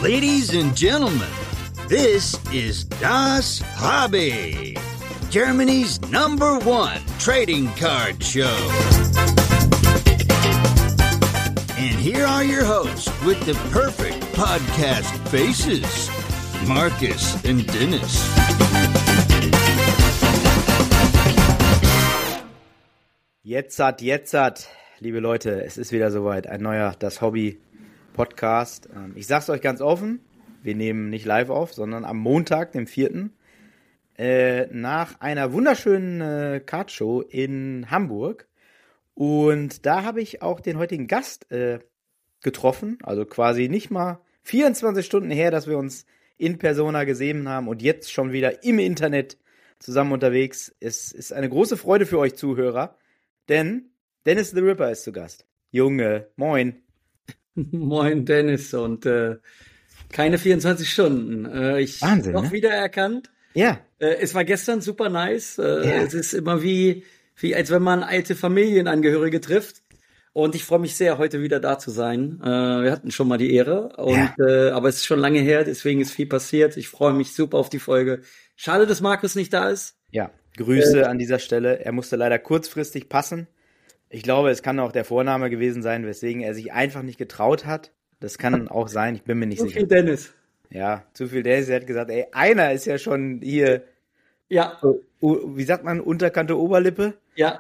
Ladies and gentlemen, this is Das Hobby, Germany's #1 trading card show. And here are your hosts with the perfect podcast faces, Marcus and Dennis. Jetzt, liebe Leute, es ist wieder soweit, ein neuer Das Hobby Podcast. Ich sag's euch ganz offen, wir nehmen nicht live auf, sondern am Montag, dem 4., nach einer wunderschönen Kartshow in Hamburg. Und da habe ich auch den heutigen Gast getroffen, also quasi nicht mal 24 Stunden her, dass wir uns in Persona gesehen haben und jetzt schon wieder im Internet zusammen unterwegs. Es ist eine große Freude für euch Zuhörer, denn Dennis the Ripper ist zu Gast. Junge, moin. Moin Dennis und keine 24 Stunden. Ich Wahnsinn, noch ne? Wiedererkannt. Ja. Es war gestern super nice. Ja. Es ist immer wie als wenn man alte Familienangehörige trifft. Und ich freue mich sehr, heute wieder da zu sein. Wir hatten schon mal die Ehre, aber es ist schon lange her, deswegen ist viel passiert. Ich freue mich super auf die Folge. Schade, dass Markus nicht da ist. Ja, Grüße an dieser Stelle. Er musste leider kurzfristig passen. Ich glaube, es kann auch der Vorname gewesen sein, weswegen er sich einfach nicht getraut hat. Das kann auch sein, ich bin mir nicht sicher. Zu viel Dennis. Ja, zu viel Dennis. Er hat gesagt, ey, einer ist ja schon hier, Ja, wie sagt man, Unterkante Oberlippe. ja.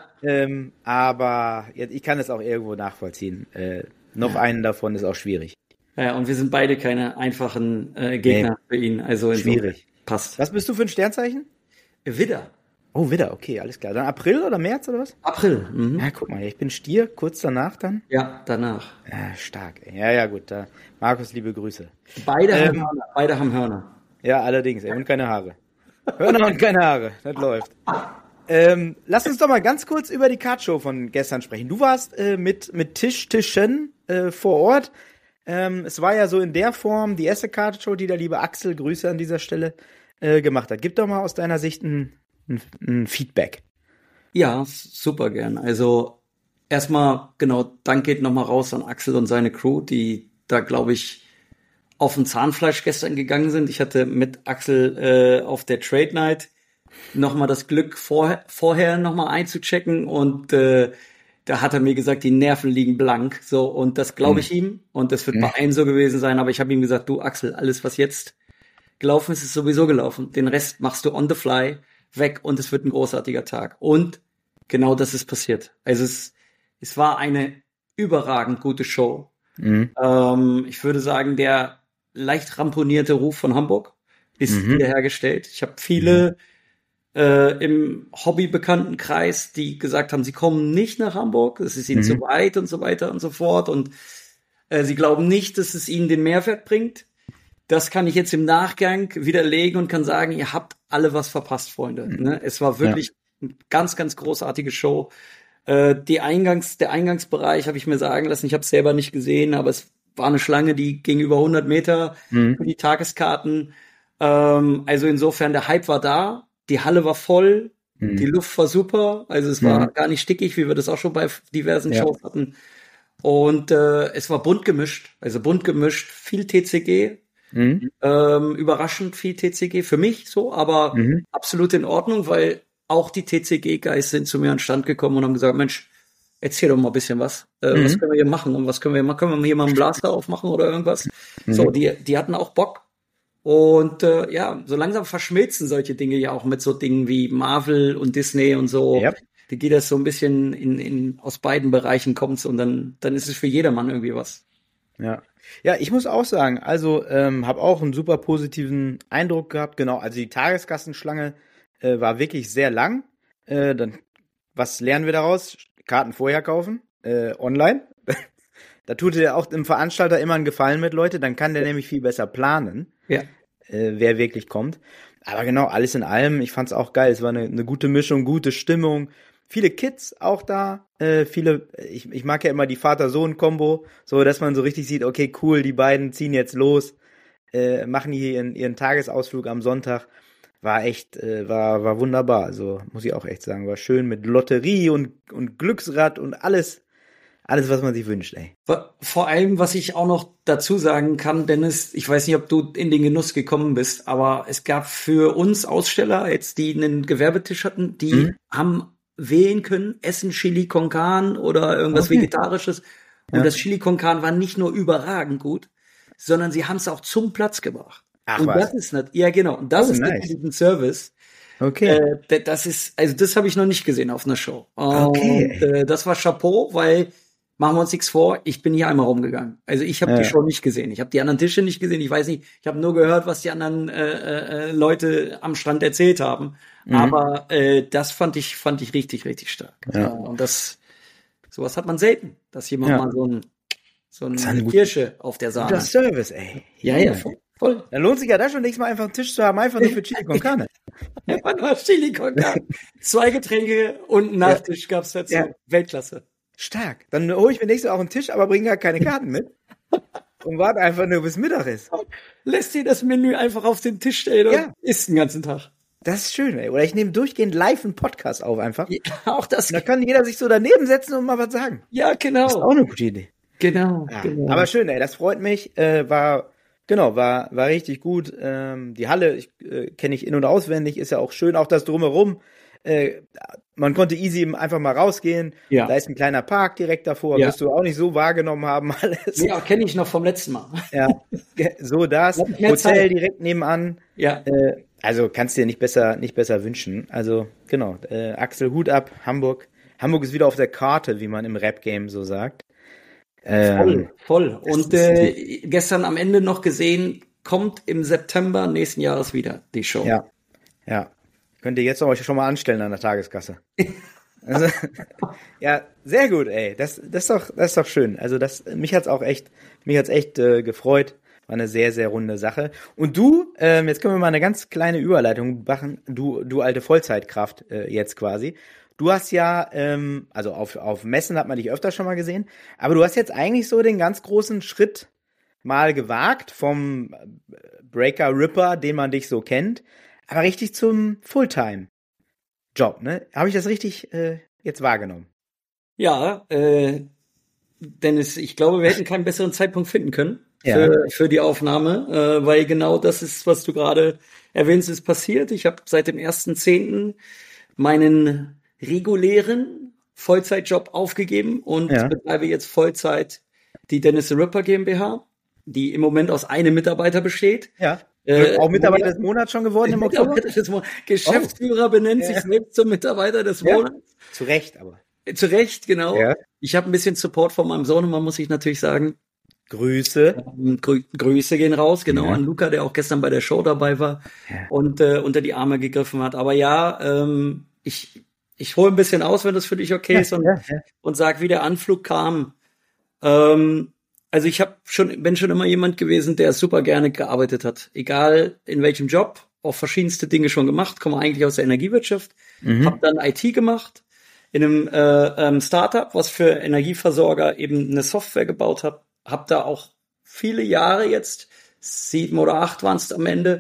Aber jetzt, ich kann es auch irgendwo nachvollziehen. Noch einen davon ist auch schwierig. Ja, und wir sind beide keine einfachen Gegner für ihn. Also Schwierig. Passt. Was bist du für ein Sternzeichen? Widder. Oh, Widder, okay, alles klar. Dann April oder März oder was? April. Mhm. Ja, guck mal, ich bin Stier, kurz danach dann. Ja, danach. Ja, stark. Ey. Ja, gut. Da. Markus, liebe Grüße. Beide haben Hörner. Ja, allerdings. Ey, und keine Haare. Hörner und keine Haare. Das läuft. Lass uns doch mal ganz kurz über die Kartshow von gestern sprechen. Du warst mit Tischen vor Ort. Es war ja so in der Form die erste Kartshow, die der liebe Axel, Grüße an dieser Stelle, gemacht hat. Gib doch mal aus deiner Sicht ein Feedback. Ja, super gern. Also erstmal, genau, Dank geht nochmal raus an Axel und seine Crew, die da, glaube ich, auf dem Zahnfleisch gestern gegangen sind. Ich hatte mit Axel auf der Trade Night nochmal das Glück, vorher nochmal einzuchecken und da hat er mir gesagt, die Nerven liegen blank. So, und das glaube ich ihm und das wird bei allen so gewesen sein, aber ich habe ihm gesagt, du Axel, alles was jetzt gelaufen ist, ist sowieso gelaufen. Den Rest machst du on the fly weg und es wird ein großartiger Tag. Und genau das ist passiert. Also es war eine überragend gute Show. Ich würde sagen, der leicht ramponierte Ruf von Hamburg ist wiederhergestellt. Ich habe viele im Hobbybekanntenkreis, die gesagt haben, sie kommen nicht nach Hamburg, es ist ihnen zu weit und so weiter und so fort. Und sie glauben nicht, dass es ihnen den Mehrwert bringt. Das kann ich jetzt im Nachgang widerlegen und kann sagen, ihr habt alle was verpasst, Freunde. Ne? Es war wirklich eine ganz, ganz großartige Show. Der Eingangsbereich habe ich mir sagen lassen, ich habe es selber nicht gesehen, aber es war eine Schlange, die ging über 100 Meter für die Tageskarten. Also insofern, der Hype war da, die Halle war voll, die Luft war super, also es war gar nicht stickig, wie wir das auch schon bei diversen Shows hatten. Und es war bunt gemischt, viel TCG, überraschend viel TCG für mich so, aber absolut in Ordnung, weil auch die TCG-Guys sind zu mir an den Stand gekommen und haben gesagt, Mensch, erzähl doch mal ein bisschen was. Was können wir hier machen und was können wir hier mal einen Blaster aufmachen oder irgendwas? So, die hatten auch Bock. Und so langsam verschmilzen solche Dinge ja auch mit so Dingen wie Marvel und Disney und so. Yep. Die geht das so ein bisschen in aus beiden Bereichen kommt's und dann ist es für jedermann irgendwie was. Ja, ich muss auch sagen, also habe auch einen super positiven Eindruck gehabt. Genau, also die Tageskassenschlange war wirklich sehr lang. Dann, was lernen wir daraus? Karten vorher kaufen, online. Da tut er auch dem Veranstalter immer einen Gefallen mit, Leute. Dann kann der nämlich viel besser planen, wer wirklich kommt. Aber genau, alles in allem, ich fand's auch geil. Es war eine gute Mischung, gute Stimmung. Viele Kids auch da. Ich mag ja immer die Vater-Sohn-Kombo, so dass man so richtig sieht, okay, cool, die beiden ziehen jetzt los, machen hier ihren Tagesausflug am Sonntag. War echt, war wunderbar. Also muss ich auch echt sagen, war schön mit Lotterie und Glücksrad und alles alles, was man sich wünscht, ey. Vor allem, was ich auch noch dazu sagen kann, Dennis, ich weiß nicht, ob du in den Genuss gekommen bist, aber es gab für uns Aussteller, jetzt die einen Gewerbetisch hatten, die haben wählen können, essen Chili con Carne oder irgendwas Vegetarisches. Und das Chili con Carne war nicht nur überragend gut, sondern sie haben es auch zum Platz gebracht. Ach und was. das ist nicht, ja genau, und das ist nice. diesen Service. Okay. Das ist, also das habe ich noch nicht gesehen auf einer Show. Okay. Und das war Chapeau, weil machen wir uns nichts vor, ich bin hier einmal rumgegangen. Also ich habe die Show nicht gesehen. Ich habe die anderen Tische nicht gesehen. Ich weiß nicht, ich habe nur gehört, was die anderen Leute am Strand erzählt haben. Aber das fand ich richtig, richtig stark. Ja. Und sowas hat man selten, dass jemand mal so eine gut- Kirsche auf der Sahne. Guter Service, ey. Ja, voll. Dann lohnt sich ja da schon nächstes Mal einfach einen Tisch zu haben, einfach nur für Chili con Carne. Wann war Chili con Carne? 2 Getränke und einen Nachtisch gab's dazu. Ja. Weltklasse. Stark. Dann hole ich mir nächstes Mal auch einen Tisch, aber bringe gar keine Karten mit. Und warte einfach nur bis Mittag ist. Lässt sie das Menü einfach auf den Tisch stellen und Ja. isst den ganzen Tag. Das ist schön, ey. Oder ich nehme durchgehend live einen Podcast auf einfach. Ja, auch das. Da kann jeder sich so daneben setzen und mal was sagen. Ja, genau. Das ist auch eine gute Idee. Genau. Ja. Aber schön, ey. Das freut mich. War richtig gut. Die Halle kenne ich in- und auswendig. Ist ja auch schön. Auch das Drumherum. Man konnte easy einfach mal rausgehen. Ja. Da ist ein kleiner Park direkt davor. Ja. Wirst du auch nicht so wahrgenommen haben alles. Ja, kenne ich noch vom letzten Mal. Ja, so das. Hab ich mehr Hotel Zeit. direkt nebenan. Ja. Also kannst dir nicht besser wünschen. Also genau, Axel, Hut ab, Hamburg. Hamburg ist wieder auf der Karte, wie man im Rap-Game so sagt. Voll. Und gestern am Ende noch gesehen, kommt im September nächsten Jahres wieder die Show. Ja. Könnt ihr jetzt auch euch schon mal anstellen an der Tageskasse. Also, ja, sehr gut, ey. Das ist doch schön. Also mich hat's echt gefreut. War eine sehr, sehr runde Sache. Und du, jetzt können wir mal eine ganz kleine Überleitung machen. Du alte Vollzeitkraft jetzt quasi. Du hast ja, also auf Messen hat man dich öfter schon mal gesehen, aber du hast jetzt eigentlich so den ganz großen Schritt mal gewagt vom Breaker Ripper, den man dich so kennt, aber richtig zum Fulltime-Job, ne? Habe ich das richtig jetzt wahrgenommen? Ja, Dennis, ich glaube, wir hätten keinen besseren Zeitpunkt finden können Ja. für die Aufnahme, weil genau das ist, was du gerade erwähnst, ist passiert. Ich habe seit dem 1.10. meinen regulären Vollzeitjob aufgegeben und betreibe jetzt Vollzeit die Dennis the Ripper GmbH, die im Moment aus einem Mitarbeiter besteht. Ja. Auch Mitarbeiter des Monats schon geworden im Oktober? Geschäftsführer benennt sich selbst zum Mitarbeiter des Monats. Zu Recht, aber. Zu Recht, genau. Ja. Ich habe ein bisschen Support von meinem Sohn und man muss sich natürlich sagen, Grüße. Grüße gehen raus, genau, an Luca, der auch gestern bei der Show dabei war und unter die Arme gegriffen hat. Aber ja, ich hole ein bisschen aus, wenn das für dich okay ist und sag, wie der Anflug kam. Also ich bin schon immer jemand gewesen, der super gerne gearbeitet hat. Egal in welchem Job, auch verschiedenste Dinge schon gemacht, komme eigentlich aus der Energiewirtschaft, habe dann IT gemacht, in einem Startup, was für Energieversorger eben eine Software gebaut hat, habe da auch viele Jahre jetzt, 7 oder 8 waren es am Ende,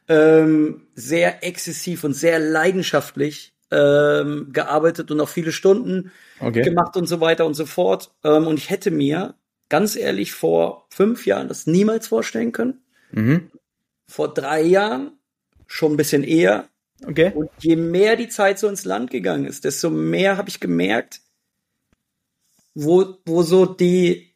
sehr exzessiv und sehr leidenschaftlich gearbeitet und auch viele Stunden gemacht und so weiter und so fort. Und ich hätte mir ganz ehrlich vor 5 Jahren das niemals vorstellen können. Vor 3 Jahren schon ein bisschen eher. Okay. Und je mehr die Zeit so ins Land gegangen ist, desto mehr habe ich gemerkt, wo so die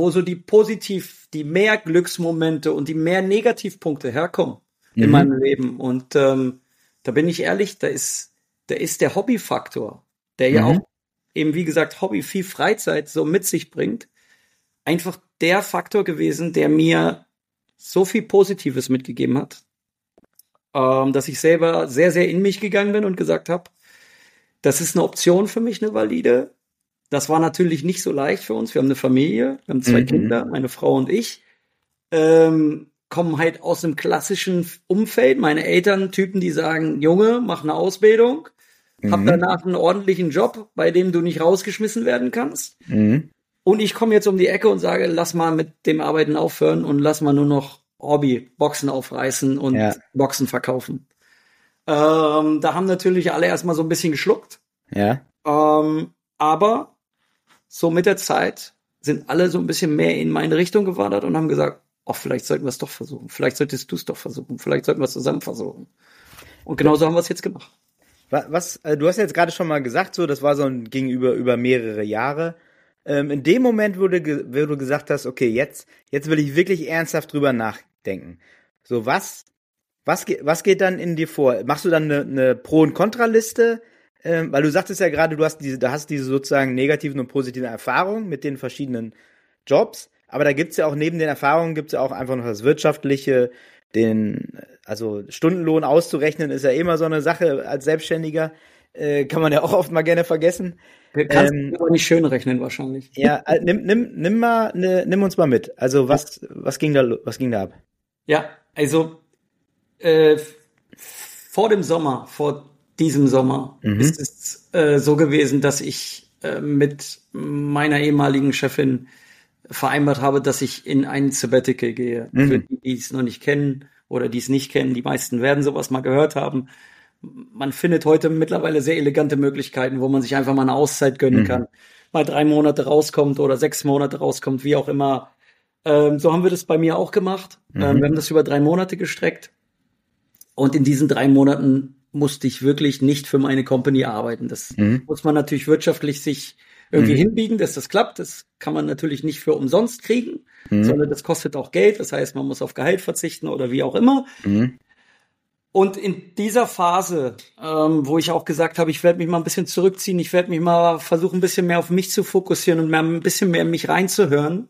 mehr Glücksmomente und die mehr Negativpunkte herkommen in meinem Leben. Und da bin ich ehrlich, da ist der Hobbyfaktor, der ja auch eben, wie gesagt, Hobby, viel Freizeit so mit sich bringt, einfach der Faktor gewesen, der mir so viel Positives mitgegeben hat, dass ich selber sehr, sehr in mich gegangen bin und gesagt habe, das ist eine Option für mich, eine valide. Das war natürlich nicht so leicht für uns. Wir haben eine Familie, wir haben 2 Kinder, meine Frau und ich, kommen halt aus einem klassischen Umfeld. Meine Eltern, Typen, die sagen, Junge, mach eine Ausbildung, hab danach einen ordentlichen Job, bei dem du nicht rausgeschmissen werden kannst. Und ich komme jetzt um die Ecke und sage, lass mal mit dem Arbeiten aufhören und lass mal nur noch Hobby, Boxen aufreißen und Boxen verkaufen. Da haben natürlich alle erstmal so ein bisschen geschluckt. Ja. Aber so mit der Zeit sind alle so ein bisschen mehr in meine Richtung gewandert und haben gesagt, vielleicht sollten wir es doch versuchen. Vielleicht solltest du es doch versuchen. Vielleicht sollten wir es zusammen versuchen. Und genauso haben wir es jetzt gemacht. Du hast jetzt gerade schon mal gesagt, so, das war so ein Gegenüber über mehrere Jahre. In dem Moment, wo du gesagt hast, okay, jetzt will ich wirklich ernsthaft drüber nachdenken. So, was geht dann in dir vor? Machst du dann eine Pro- und Kontraliste? Weil du sagtest ja gerade, du hast diese sozusagen negativen und positiven Erfahrungen mit den verschiedenen Jobs. Aber da gibt's ja auch, neben den Erfahrungen gibt's ja auch einfach noch das Wirtschaftliche, also Stundenlohn auszurechnen ist ja immer so eine Sache als Selbstständiger. Kann man ja auch oft mal gerne vergessen. Kannst du aber nicht schön rechnen wahrscheinlich. Ja, nimm uns mal mit. Also was ging da ab? Ja, also vor diesem Sommer ist es so gewesen, dass ich mit meiner ehemaligen Chefin vereinbart habe, dass ich in ein Sabbatical gehe. Für die es noch nicht kennen oder die es nicht kennen, die meisten werden sowas mal gehört haben. Man findet heute mittlerweile sehr elegante Möglichkeiten, wo man sich einfach mal eine Auszeit gönnen kann. Mal 3 Monate rauskommt oder 6 Monate rauskommt, wie auch immer. So haben wir das bei mir auch gemacht. Wir haben das über 3 Monate gestreckt. Und in diesen 3 Monaten musste ich wirklich nicht für meine Company arbeiten. Das muss man natürlich wirtschaftlich sich irgendwie hinbiegen, dass das klappt. Das kann man natürlich nicht für umsonst kriegen, sondern das kostet auch Geld. Das heißt, man muss auf Gehalt verzichten oder wie auch immer. Und in dieser Phase, wo ich auch gesagt habe, ich werde mich mal ein bisschen zurückziehen, ich werde mich mal versuchen, ein bisschen mehr auf mich zu fokussieren und ein bisschen mehr in mich reinzuhören,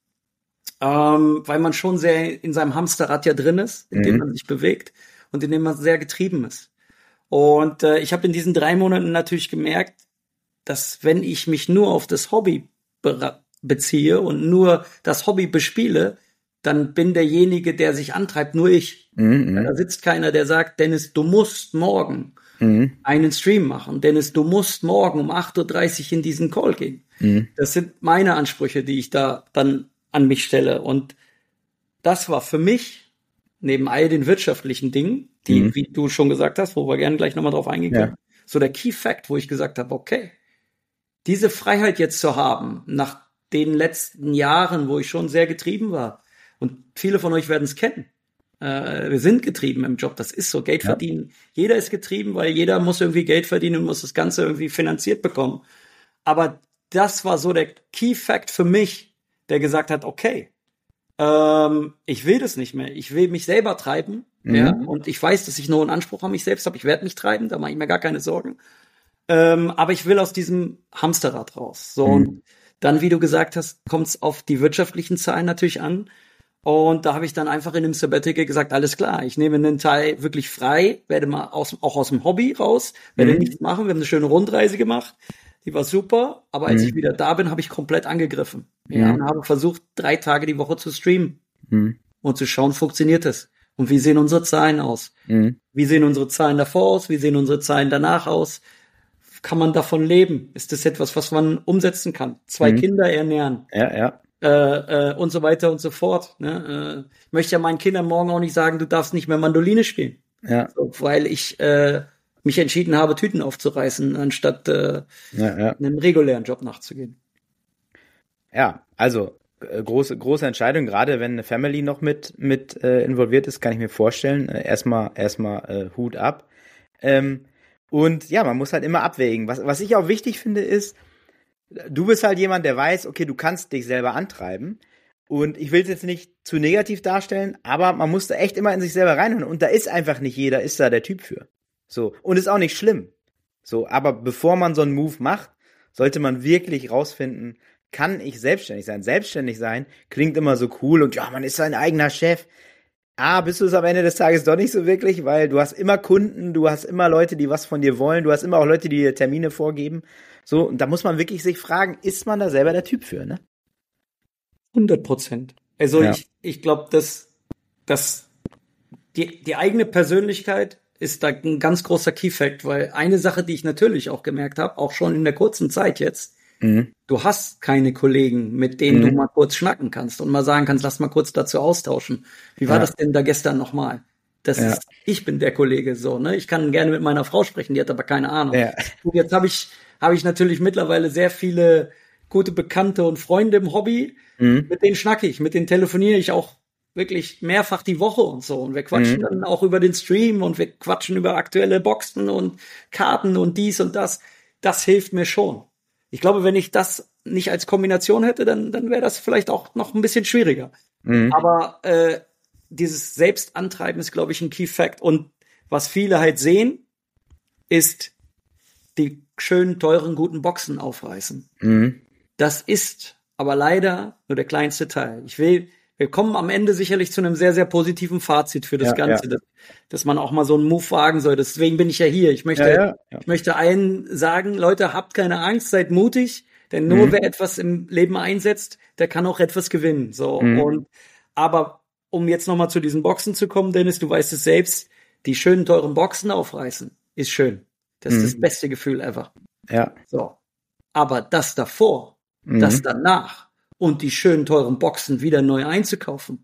weil man schon sehr in seinem Hamsterrad ja drin ist, in dem man sich bewegt und in dem man sehr getrieben ist. Und ich habe in diesen 3 Monaten natürlich gemerkt, dass wenn ich mich nur auf das Hobby beziehe und nur das Hobby bespiele, dann bin derjenige, der sich antreibt, nur ich. Da sitzt keiner, der sagt, Dennis, du musst morgen einen Stream machen. Dennis, du musst morgen um 8:30 Uhr in diesen Call gehen. Das sind meine Ansprüche, die ich da dann an mich stelle. Und das war für mich, neben all den wirtschaftlichen Dingen, die, wie du schon gesagt hast, wo wir gerne gleich nochmal drauf eingehen können, so der Key Fact, wo ich gesagt habe, okay, diese Freiheit jetzt zu haben, nach den letzten Jahren, wo ich schon sehr getrieben war, und viele von euch werden es kennen. Wir sind getrieben im Job, das ist so, Geld verdienen. Jeder ist getrieben, weil jeder muss irgendwie Geld verdienen und muss das Ganze irgendwie finanziert bekommen. Aber das war so der Key Fact für mich, der gesagt hat, okay, ich will das nicht mehr. Ich will mich selber treiben. Ja, und ich weiß, dass ich nur einen Anspruch an mich selbst habe. Ich werde mich treiben, da mache ich mir gar keine Sorgen. Aber ich will aus diesem Hamsterrad raus. So, und dann, wie du gesagt hast, kommt es auf die wirtschaftlichen Zahlen natürlich an. Und da habe ich dann einfach in dem Sabbatical gesagt, alles klar, ich nehme einen Teil wirklich frei, werde mal auch aus dem Hobby raus, werde nichts machen. Wir haben eine schöne Rundreise gemacht, die war super, aber als ich wieder da bin, habe ich komplett angegriffen. Ja, und habe versucht, 3 Tage die Woche zu streamen und zu schauen, funktioniert das? Und wie sehen unsere Zahlen aus? Wie sehen unsere Zahlen davor aus? Wie sehen unsere Zahlen danach aus? Kann man davon leben? Ist das etwas, was man umsetzen kann? 2 Kinder ernähren. Und so weiter und so fort. Ne? Ich möchte ja meinen Kindern morgen auch nicht sagen, du darfst nicht mehr Mandoline spielen. So, weil ich mich entschieden habe, Tüten aufzureißen, anstatt einem regulären Job nachzugehen. Ja, also große Entscheidung, gerade wenn eine Family noch mit involviert ist, kann ich mir vorstellen. Erstmal Hut ab. Und ja, man muss halt immer abwägen. Was ich auch wichtig finde ist, du bist halt jemand, der weiß, okay, du kannst dich selber antreiben. Und ich will es jetzt nicht zu negativ darstellen, aber man muss da echt immer in sich selber reinhören. Und da ist einfach nicht jeder, ist da der Typ für. So. Und ist auch nicht schlimm. So. Aber bevor man so einen Move macht, sollte man wirklich rausfinden, kann ich selbstständig sein? Selbstständig sein klingt immer so cool und ja, man ist sein eigener Chef. Bist du es am Ende des Tages doch nicht so wirklich, weil du hast immer Kunden, du hast immer Leute, die was von dir wollen, du hast immer auch Leute, die dir Termine vorgeben. So, und da muss man wirklich sich fragen, ist man da selber der Typ für, ne? 100%. Also ich glaube, dass die eigene Persönlichkeit ist da ein ganz großer Key-Fact, weil eine Sache, die ich natürlich auch gemerkt habe, auch schon in der kurzen Zeit jetzt, du hast keine Kollegen, mit denen du mal kurz schnacken kannst und mal sagen kannst, lass mal kurz dazu austauschen. Wie war das denn da gestern nochmal? Ich bin der Kollege so, ne? Ich kann gerne mit meiner Frau sprechen, die hat aber keine Ahnung. Und jetzt habe ich natürlich mittlerweile sehr viele gute Bekannte und Freunde im Hobby, mit denen schnacke ich, mit denen telefoniere ich auch wirklich mehrfach die Woche und so. Und wir quatschen dann auch über den Stream und wir quatschen über aktuelle Boxen und Karten und dies und das. Das hilft mir schon. Ich glaube, wenn ich das nicht als Kombination hätte, dann wäre das vielleicht auch noch ein bisschen schwieriger. Aber dieses Selbstantreiben ist, glaube ich, ein Key Fact. Und was viele halt sehen, ist die schönen, teuren, guten Boxen aufreißen. Das ist aber leider nur der kleinste Teil. Wir kommen am Ende sicherlich zu einem sehr, sehr positiven Fazit für das Ganze, dass man auch mal so einen Move wagen soll. Deswegen bin ich ja hier. Ich möchte allen sagen, Leute, habt keine Angst, seid mutig, denn nur wer etwas im Leben einsetzt, der kann auch etwas gewinnen. So. Aber um jetzt nochmal zu diesen Boxen zu kommen, Dennis, du weißt es selbst, die schönen, teuren Boxen aufreißen ist schön. Das ist das beste Gefühl ever. Ja. So. Aber das davor, das danach und die schönen, teuren Boxen wieder neu einzukaufen,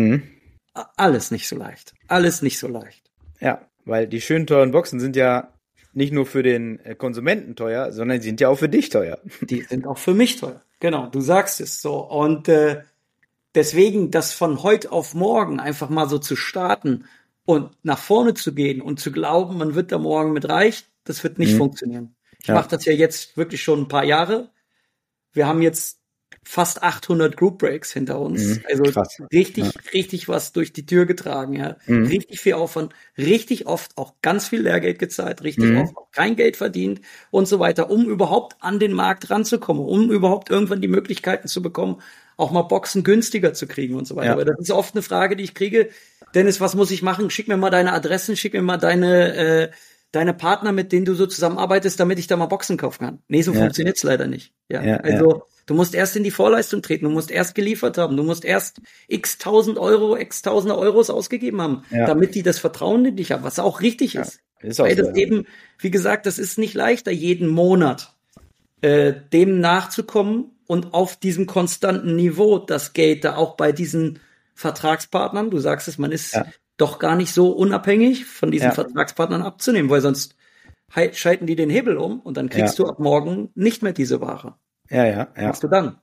alles nicht so leicht. Alles nicht so leicht. Ja, weil die schönen, teuren Boxen sind ja nicht nur für den Konsumenten teuer, sondern die sind ja auch für dich teuer. Die sind auch für mich teuer. Genau, du sagst es so. Und deswegen, das von heute auf morgen einfach mal so zu starten und nach vorne zu gehen und zu glauben, man wird da morgen mit reich, das wird nicht funktionieren. Ich mache das ja jetzt wirklich schon ein paar Jahre. Wir haben jetzt fast 800 Group Breaks hinter uns. Also krass. Richtig was durch die Tür getragen. Ja. Richtig viel Aufwand, richtig oft auch ganz viel Lehrgeld gezahlt, richtig oft auch kein Geld verdient und so weiter, um überhaupt an den Markt ranzukommen, um überhaupt irgendwann die Möglichkeiten zu bekommen, auch mal Boxen günstiger zu kriegen und so weiter. Ja. Aber das ist oft eine Frage, die ich kriege. Dennis, was muss ich machen? Schick mir mal deine Adressen, schick mir mal deine Partner, mit denen du so zusammenarbeitest, damit ich da mal Boxen kaufen kann. Nee, so funktioniert's leider nicht. Also du musst erst in die Vorleistung treten, du musst erst geliefert haben, du musst erst x tausende Euros ausgegeben haben, damit die das Vertrauen in dich haben, was auch richtig ist. Ist auch weil so, das eben, wie gesagt, das ist nicht leichter, jeden Monat dem nachzukommen und auf diesem konstanten Niveau das Geld da auch bei diesen Vertragspartnern, du sagst es, man ist doch gar nicht so unabhängig von diesen Vertragspartnern abzunehmen, weil sonst schalten die den Hebel um und dann kriegst du ab morgen nicht mehr diese Ware. Was machst du dann?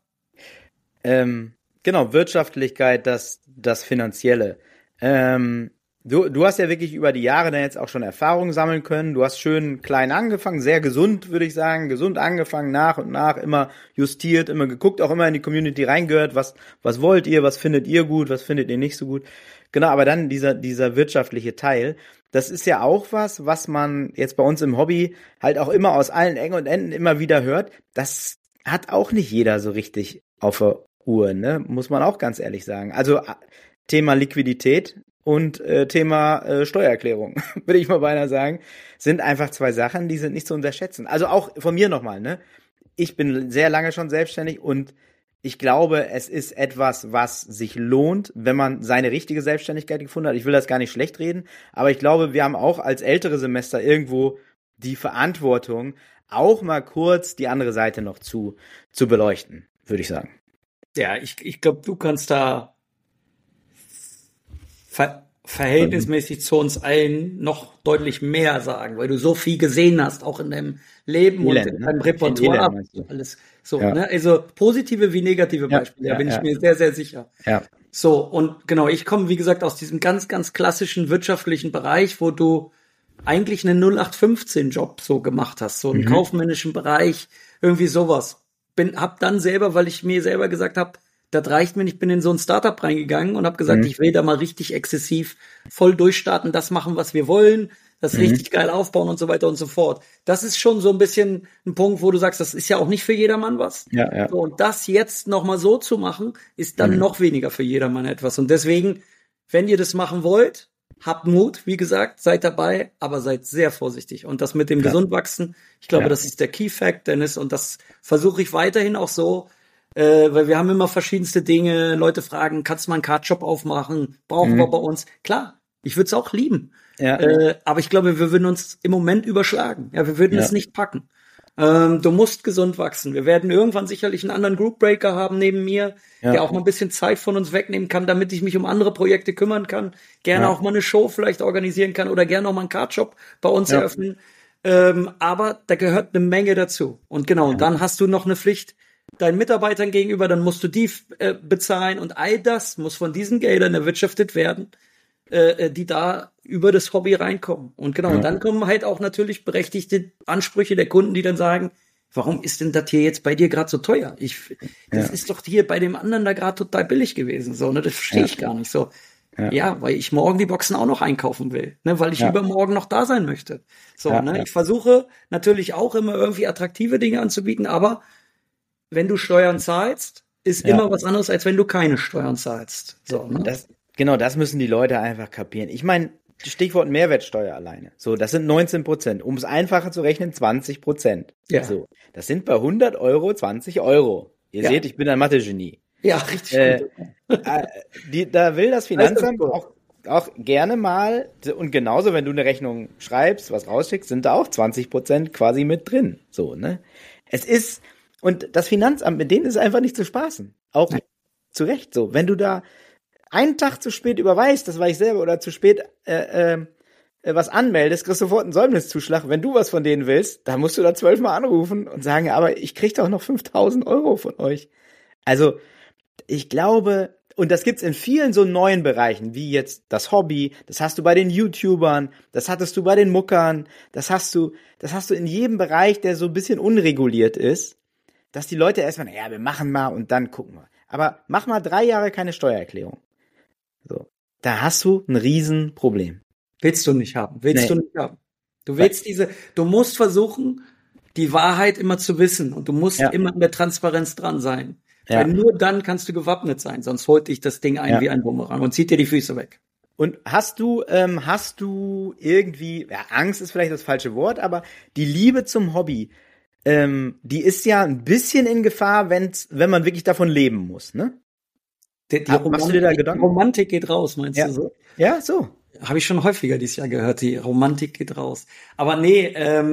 Genau, Wirtschaftlichkeit, das Finanzielle. Du hast ja wirklich über die Jahre dann jetzt auch schon Erfahrungen sammeln können. Du hast schön klein angefangen, sehr gesund, würde ich sagen, gesund angefangen, nach und nach, immer justiert, immer geguckt, auch immer in die Community reingehört, was wollt ihr, was findet ihr gut, was findet ihr nicht so gut. Genau, aber dann dieser wirtschaftliche Teil, das ist ja auch was man jetzt bei uns im Hobby halt auch immer aus allen Ecken und Enden immer wieder hört. Das hat auch nicht jeder so richtig auf der Uhr, ne? Muss man auch ganz ehrlich sagen. Also Thema Liquidität und Thema Steuererklärung, würde ich mal beinahe sagen, sind einfach zwei Sachen, die sind nicht zu unterschätzen. Also auch von mir nochmal, ne? Ich bin sehr lange schon selbstständig und ich glaube, es ist etwas, was sich lohnt, wenn man seine richtige Selbstständigkeit gefunden hat. Ich will das gar nicht schlecht reden, aber ich glaube, wir haben auch als ältere Semester irgendwo die Verantwortung, auch mal kurz die andere Seite noch zu beleuchten, würde ich sagen. Ja, ich glaube, du kannst da verhältnismäßig zu uns allen noch deutlich mehr sagen, weil du so viel gesehen hast, auch in deinem Leben und in deinem Repertoire. Alles so, ne? Also positive wie negative Beispiele, da bin ich mir sehr, sehr sicher. Ja. So, und genau, ich komme, wie gesagt, aus diesem ganz, ganz klassischen wirtschaftlichen Bereich, wo du eigentlich einen 0815-Job so gemacht hast, so einen kaufmännischen Bereich, irgendwie sowas. Hab dann selber, weil ich mir selber gesagt habe, das reicht mir nicht, ich bin in so ein Startup reingegangen und habe gesagt, ich will da mal richtig exzessiv voll durchstarten, das machen, was wir wollen, das richtig geil aufbauen und so weiter und so fort. Das ist schon so ein bisschen ein Punkt, wo du sagst, das ist ja auch nicht für jedermann was. Ja. So, und das jetzt nochmal so zu machen, ist dann noch weniger für jedermann etwas. Und deswegen, wenn ihr das machen wollt, habt Mut, wie gesagt, seid dabei, aber seid sehr vorsichtig. Und das mit dem Gesundwachsen, ich glaube, das ist der Key Fact, Dennis, und das versuche ich weiterhin auch so, weil wir haben immer verschiedenste Dinge, Leute fragen, kannst du mal einen Cardshop aufmachen, brauchen wir bei uns? Klar, ich würde es auch lieben, aber ich glaube, wir würden uns im Moment überschlagen, wir würden es nicht packen. Du musst gesund wachsen. Wir werden irgendwann sicherlich einen anderen Group Breaker haben neben mir, der auch mal ein bisschen Zeit von uns wegnehmen kann, damit ich mich um andere Projekte kümmern kann. Gerne auch mal eine Show vielleicht organisieren kann oder gerne auch mal einen Cardshop bei uns eröffnen. Aber da gehört eine Menge dazu. Und genau, und dann hast du noch eine Pflicht, deinen Mitarbeitern gegenüber, dann musst du die bezahlen und all das muss von diesen Geldern erwirtschaftet werden, die da über das Hobby reinkommen. Und genau, und dann kommen halt auch natürlich berechtigte Ansprüche der Kunden, die dann sagen, warum ist denn das hier jetzt bei dir gerade so teuer? Das ist doch hier bei dem anderen da gerade total billig gewesen. So, ne, das verstehe ich gar nicht so. Ja, weil ich morgen die Boxen auch noch einkaufen will, ne, weil ich übermorgen noch da sein möchte. So, ne, ich versuche natürlich auch immer irgendwie attraktive Dinge anzubieten, aber wenn du Steuern zahlst, ist immer was anderes, als wenn du keine Steuern zahlst. So, ne? Das müssen die Leute einfach kapieren. Ich meine, Stichwort Mehrwertsteuer alleine. So, das sind 19%. Um es einfacher zu rechnen, 20%. Ja. So, das sind bei 100 Euro 20 Euro. Ihr seht, ich bin ein Mathe-Genie. Ja, richtig gut. Da will das Finanzamt auch gerne mal, und genauso, wenn du eine Rechnung schreibst, was rausschickst, sind da auch 20% quasi mit drin. So, ne? Und das Finanzamt, mit denen ist einfach nicht zu spaßen. Auch zu Recht so. Wenn du da einen Tag zu spät überweist, das war ich selber, oder zu spät was anmeldest, kriegst du sofort einen Säumniszuschlag. Wenn du was von denen willst, dann musst du da 12-mal anrufen und sagen, aber ich krieg doch noch 5.000 Euro von euch. Also, ich glaube, und das gibt's in vielen so neuen Bereichen, wie jetzt das Hobby, das hast du bei den YouTubern, das hattest du bei den Muckern, das hast du in jedem Bereich, der so ein bisschen unreguliert ist, dass die Leute erstmal, wir machen mal und dann gucken wir. Aber mach mal 3 Jahre keine Steuererklärung. So. Da hast du ein Riesenproblem. Willst du nicht haben. Du musst versuchen, die Wahrheit immer zu wissen und du musst immer in der Transparenz dran sein. Ja. Weil nur dann kannst du gewappnet sein, sonst holt dich das Ding ein wie ein Bumerang und zieht dir die Füße weg. Und hast du irgendwie, Angst ist vielleicht das falsche Wort, aber die Liebe zum Hobby, die ist ja ein bisschen in Gefahr, wenn man wirklich davon leben muss, ne? Machst du dir da Gedanken? Die Romantik geht raus, meinst du so? Ja, so. Habe ich schon häufiger dieses Jahr gehört, die Romantik geht raus. Aber nee,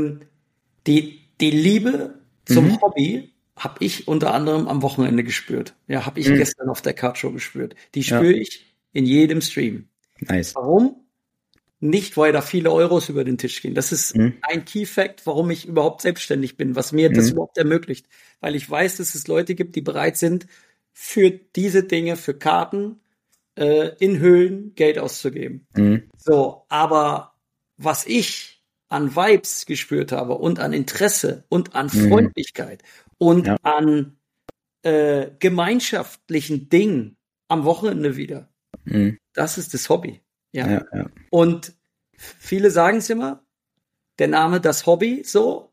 die Liebe zum Hobby habe ich unter anderem am Wochenende gespürt. Ja, habe ich gestern auf der Card-Show gespürt. Die spüre ich in jedem Stream. Nice. Warum? Nicht, weil da viele Euros über den Tisch gehen. Das ist ein Key-Fact, warum ich überhaupt selbstständig bin, was mir das überhaupt ermöglicht. Weil ich weiß, dass es Leute gibt, die bereit sind, für diese Dinge, für Karten in Höhlen Geld auszugeben. So, aber was ich an Vibes gespürt habe und an Interesse und an Freundlichkeit und an gemeinschaftlichen Dingen am Wochenende wieder, das ist das Hobby. Ja. Und viele sagen es immer, der Name das Hobby, so.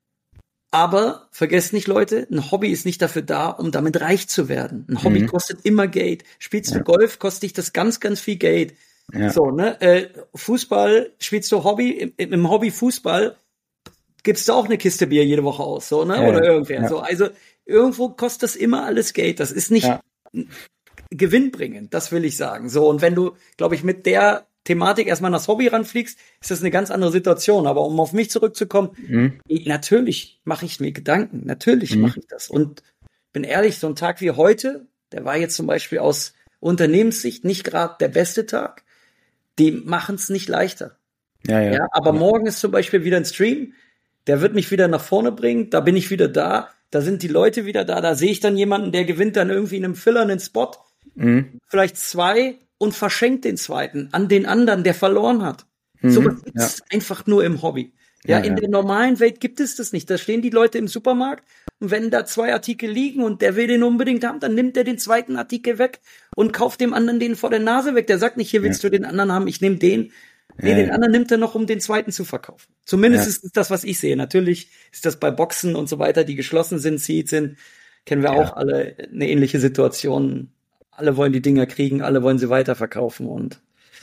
Aber vergesst nicht, Leute, ein Hobby ist nicht dafür da, um damit reich zu werden. Ein Hobby kostet immer Geld. Spielst du Golf, kostet dich das ganz, ganz viel Geld. Ja. So, ne? Fußball, spielst du Hobby, im Hobby Fußball, gibst du auch eine Kiste Bier jede Woche aus, so, ne? Oder irgendwer. Ja. So, also irgendwo kostet das immer alles Geld. Das ist nicht gewinnbringend, das will ich sagen. So, und wenn du, glaube ich, mit der Thematik erstmal an das Hobby ranfliegst, ist das eine ganz andere Situation. Aber um auf mich zurückzukommen, natürlich mache ich mir Gedanken. Natürlich mache ich das. Und bin ehrlich, so ein Tag wie heute, der war jetzt zum Beispiel aus Unternehmenssicht nicht gerade der beste Tag. Die machen es nicht leichter. Ja, aber morgen ist zum Beispiel wieder ein Stream, der wird mich wieder nach vorne bringen. Da bin ich wieder da. Da sind die Leute wieder da. Da sehe ich dann jemanden, der gewinnt dann irgendwie in einem Filler einen Spot. Vielleicht 2 und verschenkt den zweiten an den anderen, der verloren hat. Sowas gibt es einfach nur im Hobby. In der normalen Welt gibt es das nicht. Da stehen die Leute im Supermarkt und wenn da 2 Artikel liegen und der will den unbedingt haben, dann nimmt er den zweiten Artikel weg und kauft dem anderen den vor der Nase weg. Der sagt nicht, hier willst du den anderen haben, ich nehme den. Nee, den anderen nimmt er noch, um den zweiten zu verkaufen. Zumindest ist es das, was ich sehe. Natürlich ist das bei Boxen und so weiter, die geschlossen sind, seed sind, kennen wir auch alle eine ähnliche Situation. Alle wollen die Dinger kriegen, alle wollen sie weiterverkaufen und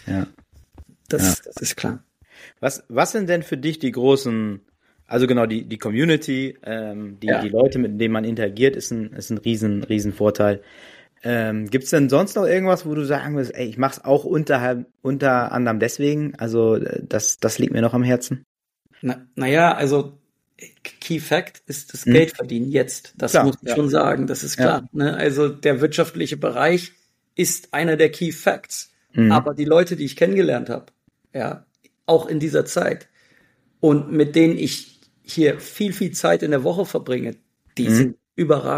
das ist klar. Was sind denn für dich die großen, also genau, die Community, die Leute, mit denen man interagiert, ist ein riesen Vorteil. Gibt's denn sonst noch irgendwas, wo du sagen willst, ich mach's auch unter anderem deswegen, also das liegt mir noch am Herzen? Naja, also Key Fact ist das Geld verdienen jetzt. Das muss ich schon sagen, das ist klar. Ne? Also der wirtschaftliche Bereich ist einer der Key Facts. Aber die Leute, die ich kennengelernt habe, auch in dieser Zeit und mit denen ich hier viel, viel Zeit in der Woche verbringe, die sind überragend.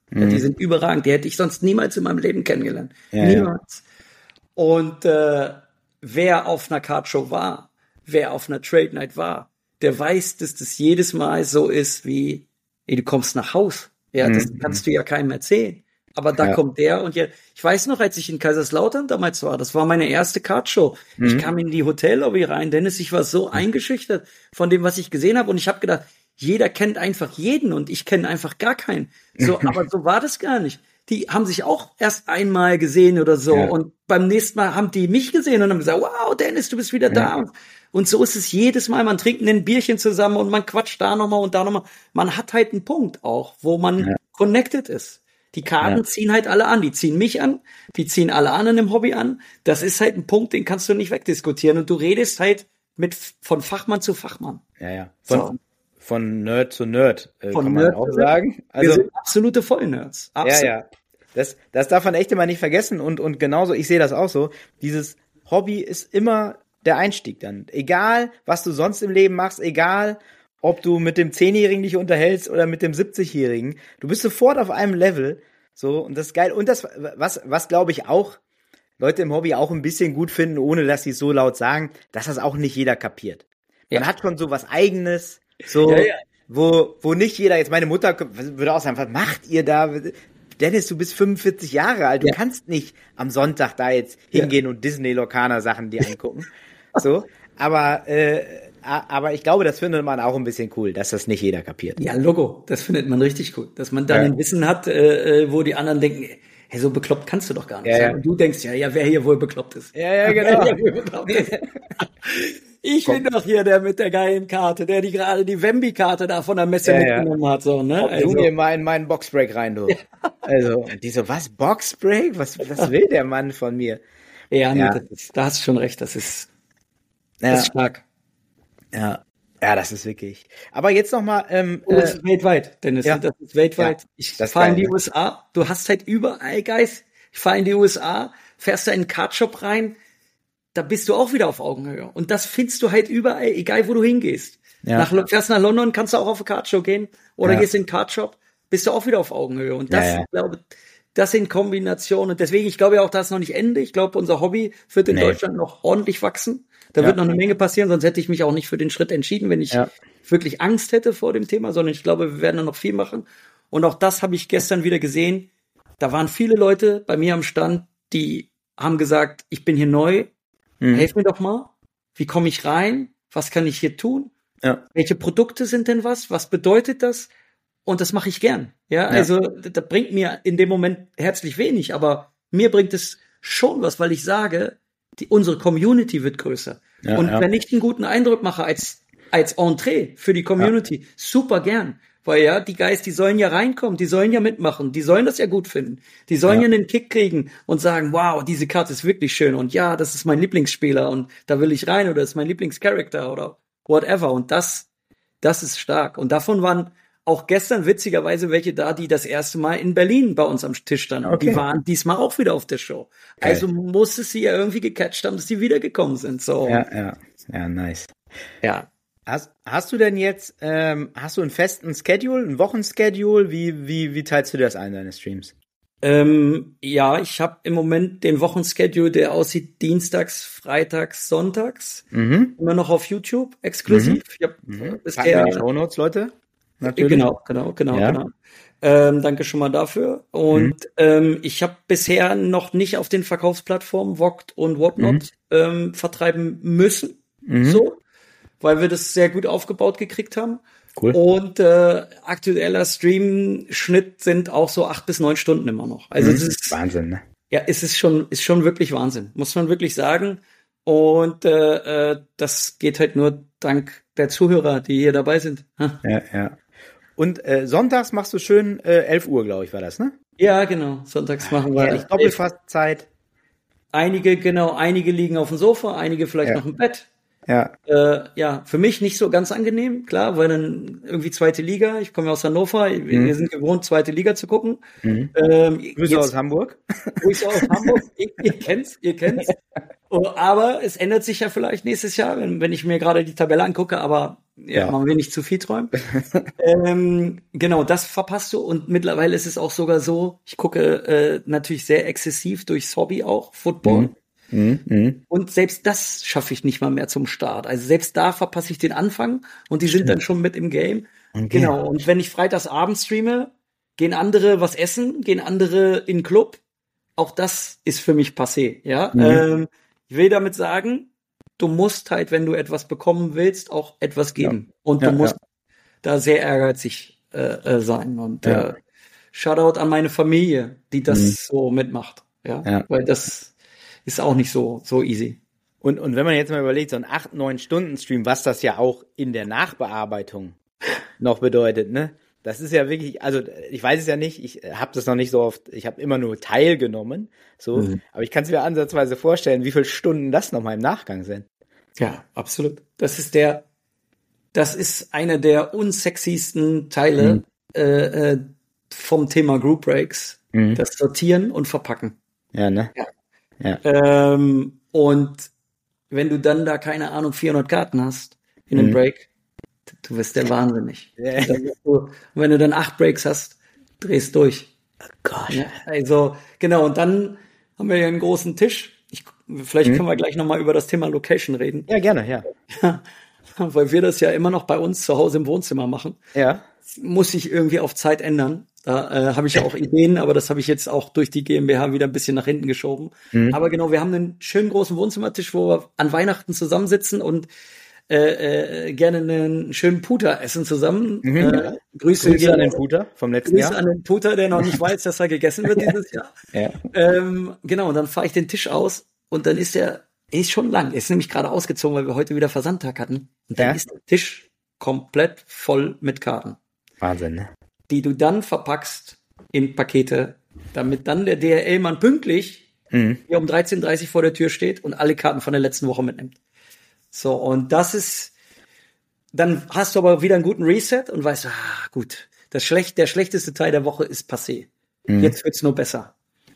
Ja, die sind überragend. Die hätte ich sonst niemals in meinem Leben kennengelernt. Ja, Niemals. Und wer auf einer Kartshow war, wer auf einer Trade Night war, der weiß, dass das jedes Mal so ist wie, ey, du kommst nach Haus. Ja, das kannst du ja keinem erzählen. Aber da kommt der und ja, ich weiß noch, als ich in Kaiserslautern damals war, das war meine erste Kartshow. Ich kam in die Hotellobby rein, Dennis, ich war so eingeschüchtert von dem, was ich gesehen habe und ich habe gedacht, jeder kennt einfach jeden und ich kenne einfach gar keinen. So, aber so war das gar nicht. Die haben sich auch erst einmal gesehen oder so und beim nächsten Mal haben die mich gesehen und haben gesagt, wow, Dennis, du bist wieder da. Und so ist es jedes Mal, man trinkt ein Bierchen zusammen und man quatscht da nochmal und da nochmal. Man hat halt einen Punkt auch, wo man connected ist. Die Karten ziehen halt alle an, die ziehen mich an, die ziehen alle anderen im Hobby an. Das ist halt ein Punkt, den kannst du nicht wegdiskutieren und du redest halt von Fachmann zu Fachmann. Ja. Von Nerd zu Nerd, von kann Nerd man auch zu sagen. Wir sind absolute Vollnerds. Absolut. Ja. Das darf man echt immer nicht vergessen und genauso, ich sehe das auch so, dieses Hobby ist immer der Einstieg dann. Egal, was du sonst im Leben machst, egal, ob du mit dem 10-Jährigen dich unterhältst oder mit dem 70-Jährigen, du bist sofort auf einem Level, so, und das ist geil. Und das, was glaube ich auch Leute im Hobby auch ein bisschen gut finden, ohne dass sie es so laut sagen, dass das auch nicht jeder kapiert. Man hat schon so was Eigenes, so, wo nicht jeder, jetzt meine Mutter würde auch sagen, was macht ihr da? Dennis, du bist 45 Jahre alt, du kannst nicht am Sonntag da jetzt hingehen und Disney-Lokana-Sachen dir angucken. So, aber ich glaube, das findet man auch ein bisschen cool, dass das nicht jeder kapiert. Ja, Logo, das findet man richtig cool. Dass man dann ein Wissen hat, wo die anderen denken, hey, so bekloppt kannst du doch gar nicht sein. Und du denkst, wer hier wohl bekloppt ist. Ja, genau. Ich bin doch hier der mit der geilen Karte, der die gerade die Wemby-Karte da von der Messe mitgenommen hat. So, ne? Du mir mal in meinen Boxbreak rein, du. Also, die so, was, Boxbreak? Was will der Mann von mir? Ja. Da hast du schon recht, das ist stark. Ja, das ist wirklich. Aber jetzt noch mal. Das ist weltweit, Dennis. Das ist weltweit. Ja, ich fahre in die USA. Du hast halt überall Guys. Ich fahre in die USA, fährst da in einen Kartshop rein. Da bist du auch wieder auf Augenhöhe. Und das findest du halt überall, egal wo du hingehst. Fährst nach London, kannst du auch auf eine Kartshow gehen. Oder gehst in den Kartshop, bist du auch wieder auf Augenhöhe. Und das, ich glaube, das sind Kombinationen. Und deswegen, ich glaube ja auch, das ist noch nicht Ende. Ich glaube, unser Hobby wird in Deutschland noch ordentlich wachsen. Da wird noch eine Menge passieren, sonst hätte ich mich auch nicht für den Schritt entschieden, wenn ich wirklich Angst hätte vor dem Thema, sondern ich glaube, wir werden da noch viel machen. Und auch das habe ich gestern wieder gesehen. Da waren viele Leute bei mir am Stand, die haben gesagt, ich bin hier neu, helf mir doch mal. Wie komme ich rein? Was kann ich hier tun? Ja. Welche Produkte sind denn was? Was bedeutet das? Und das mache ich gern. Ja, also das bringt mir in dem Moment herzlich wenig, aber mir bringt es schon was, weil ich sage, unsere Community wird größer. Ja, und wenn ich einen guten Eindruck mache als Entree für die Community, super gern. Weil die Guys, die sollen ja reinkommen, die sollen ja mitmachen, die sollen das ja gut finden. Die sollen ja einen Kick kriegen und sagen, wow, diese Karte ist wirklich schön und ja, das ist mein Lieblingsspieler und da will ich rein oder das ist mein Lieblingscharakter oder whatever. Und das ist stark. Und davon waren auch gestern witzigerweise welche da, die das erste Mal in Berlin bei uns am Tisch standen. Okay. Die waren diesmal auch wieder auf der Show. Okay. Also muss es sie ja irgendwie gecatcht haben, dass die wiedergekommen sind. So. Ja, nice. Ja. Hast du denn jetzt, hast du einen festen Schedule, einen Wochenschedule? Wie teilst du das ein, deine Streams? Ja, ich habe im Moment den Wochenschedule, der aussieht dienstags, freitags, sonntags. Immer noch auf YouTube, exklusiv. Ich hab bisher die Shownotes, Leute. Natürlich. Genau. Danke schon mal dafür. Und ich habe bisher noch nicht auf den Verkaufsplattformen Vogt und Whatnot vertreiben müssen. So. Weil wir das sehr gut aufgebaut gekriegt haben. Cool. Und aktueller Stream-Schnitt sind auch so 8 bis 9 Stunden immer noch. Also es ist Wahnsinn, ne? Ja, es ist schon wirklich Wahnsinn, muss man wirklich sagen. Und das geht halt nur dank der Zuhörer, die hier dabei sind. Ja. Und sonntags machst du schön 11 Uhr, glaube ich, war das, ne? Ja, genau. Sonntags machen wir Doppelfastzeit. Einige liegen auf dem Sofa, einige vielleicht noch im Bett. Ja. Für mich nicht so ganz angenehm, klar, weil dann irgendwie zweite Liga, ich komme ja aus Hannover, wir sind gewohnt, zweite Liga zu gucken. Grüße aus Hamburg. Grüße aus Hamburg, ihr kennt's. Aber es ändert sich ja vielleicht nächstes Jahr, wenn ich mir gerade die Tabelle angucke, aber man will nicht zu viel träumen. Genau, das verpasst du. Und mittlerweile ist es auch sogar so, ich gucke natürlich sehr exzessiv durchs Hobby auch, Football. Und selbst das schaffe ich nicht mal mehr zum Start. Also selbst da verpasse ich den Anfang und die sind dann schon mit im Game. Okay. Genau, und wenn ich freitags abends streame, gehen andere was essen, gehen andere in den Club. Auch das ist für mich passé, ja. Ich will damit sagen, du musst halt, wenn du etwas bekommen willst, auch etwas geben. Und du musst da sehr ehrgeizig sein. Und Shoutout an meine Familie, die das so mitmacht. Ja? Weil das ist auch nicht so easy. Und wenn man jetzt mal überlegt, so ein 8-9 Stunden Stream, was das ja auch in der Nachbearbeitung noch bedeutet, ne? Das ist ja wirklich, also ich weiß es ja nicht, ich habe das noch nicht so oft, ich habe immer nur teilgenommen, aber ich kann es mir ansatzweise vorstellen, wie viele Stunden das nochmal im Nachgang sind. Ja, absolut. Das ist einer der unsexiesten Teile vom Thema Group Breaks, das Sortieren und Verpacken. Ja, ne? Ja. Und wenn du dann da, keine Ahnung, 400 Karten hast in einem Break, du wirst der wahnsinnig. Und wenn du dann 8 Breaks hast, drehst durch. Oh Gott. Ja, also, genau. Und dann haben wir ja einen großen Tisch. Vielleicht können wir gleich nochmal über das Thema Location reden. Ja, gerne, ja. Weil wir das ja immer noch bei uns zu Hause im Wohnzimmer machen. Ja. Muss sich irgendwie auf Zeit ändern. Da habe ich ja auch Ideen, aber das habe ich jetzt auch durch die GmbH wieder ein bisschen nach hinten geschoben. Aber genau, wir haben einen schönen großen Wohnzimmertisch, wo wir an Weihnachten zusammensitzen und gerne einen schönen Puter essen zusammen. Grüße an den Puter vom letzten Jahr. Grüße an den Puter, der noch nicht weiß, dass er gegessen wird dieses Jahr. Genau, und dann fahre ich den Tisch aus und dann ist er ist schon lang. Er ist nämlich gerade ausgezogen, weil wir heute wieder Versandtag hatten. Und dann ist der Tisch komplett voll mit Karten. Wahnsinn, ne? Die du dann verpackst in Pakete, damit dann der DHL-Mann pünktlich hier um 13:30 Uhr vor der Tür steht und alle Karten von der letzten Woche mitnimmt. So, und das ist, dann hast du aber wieder einen guten Reset und weißt, gut, der schlechteste Teil der Woche ist passé. Jetzt wird's nur besser.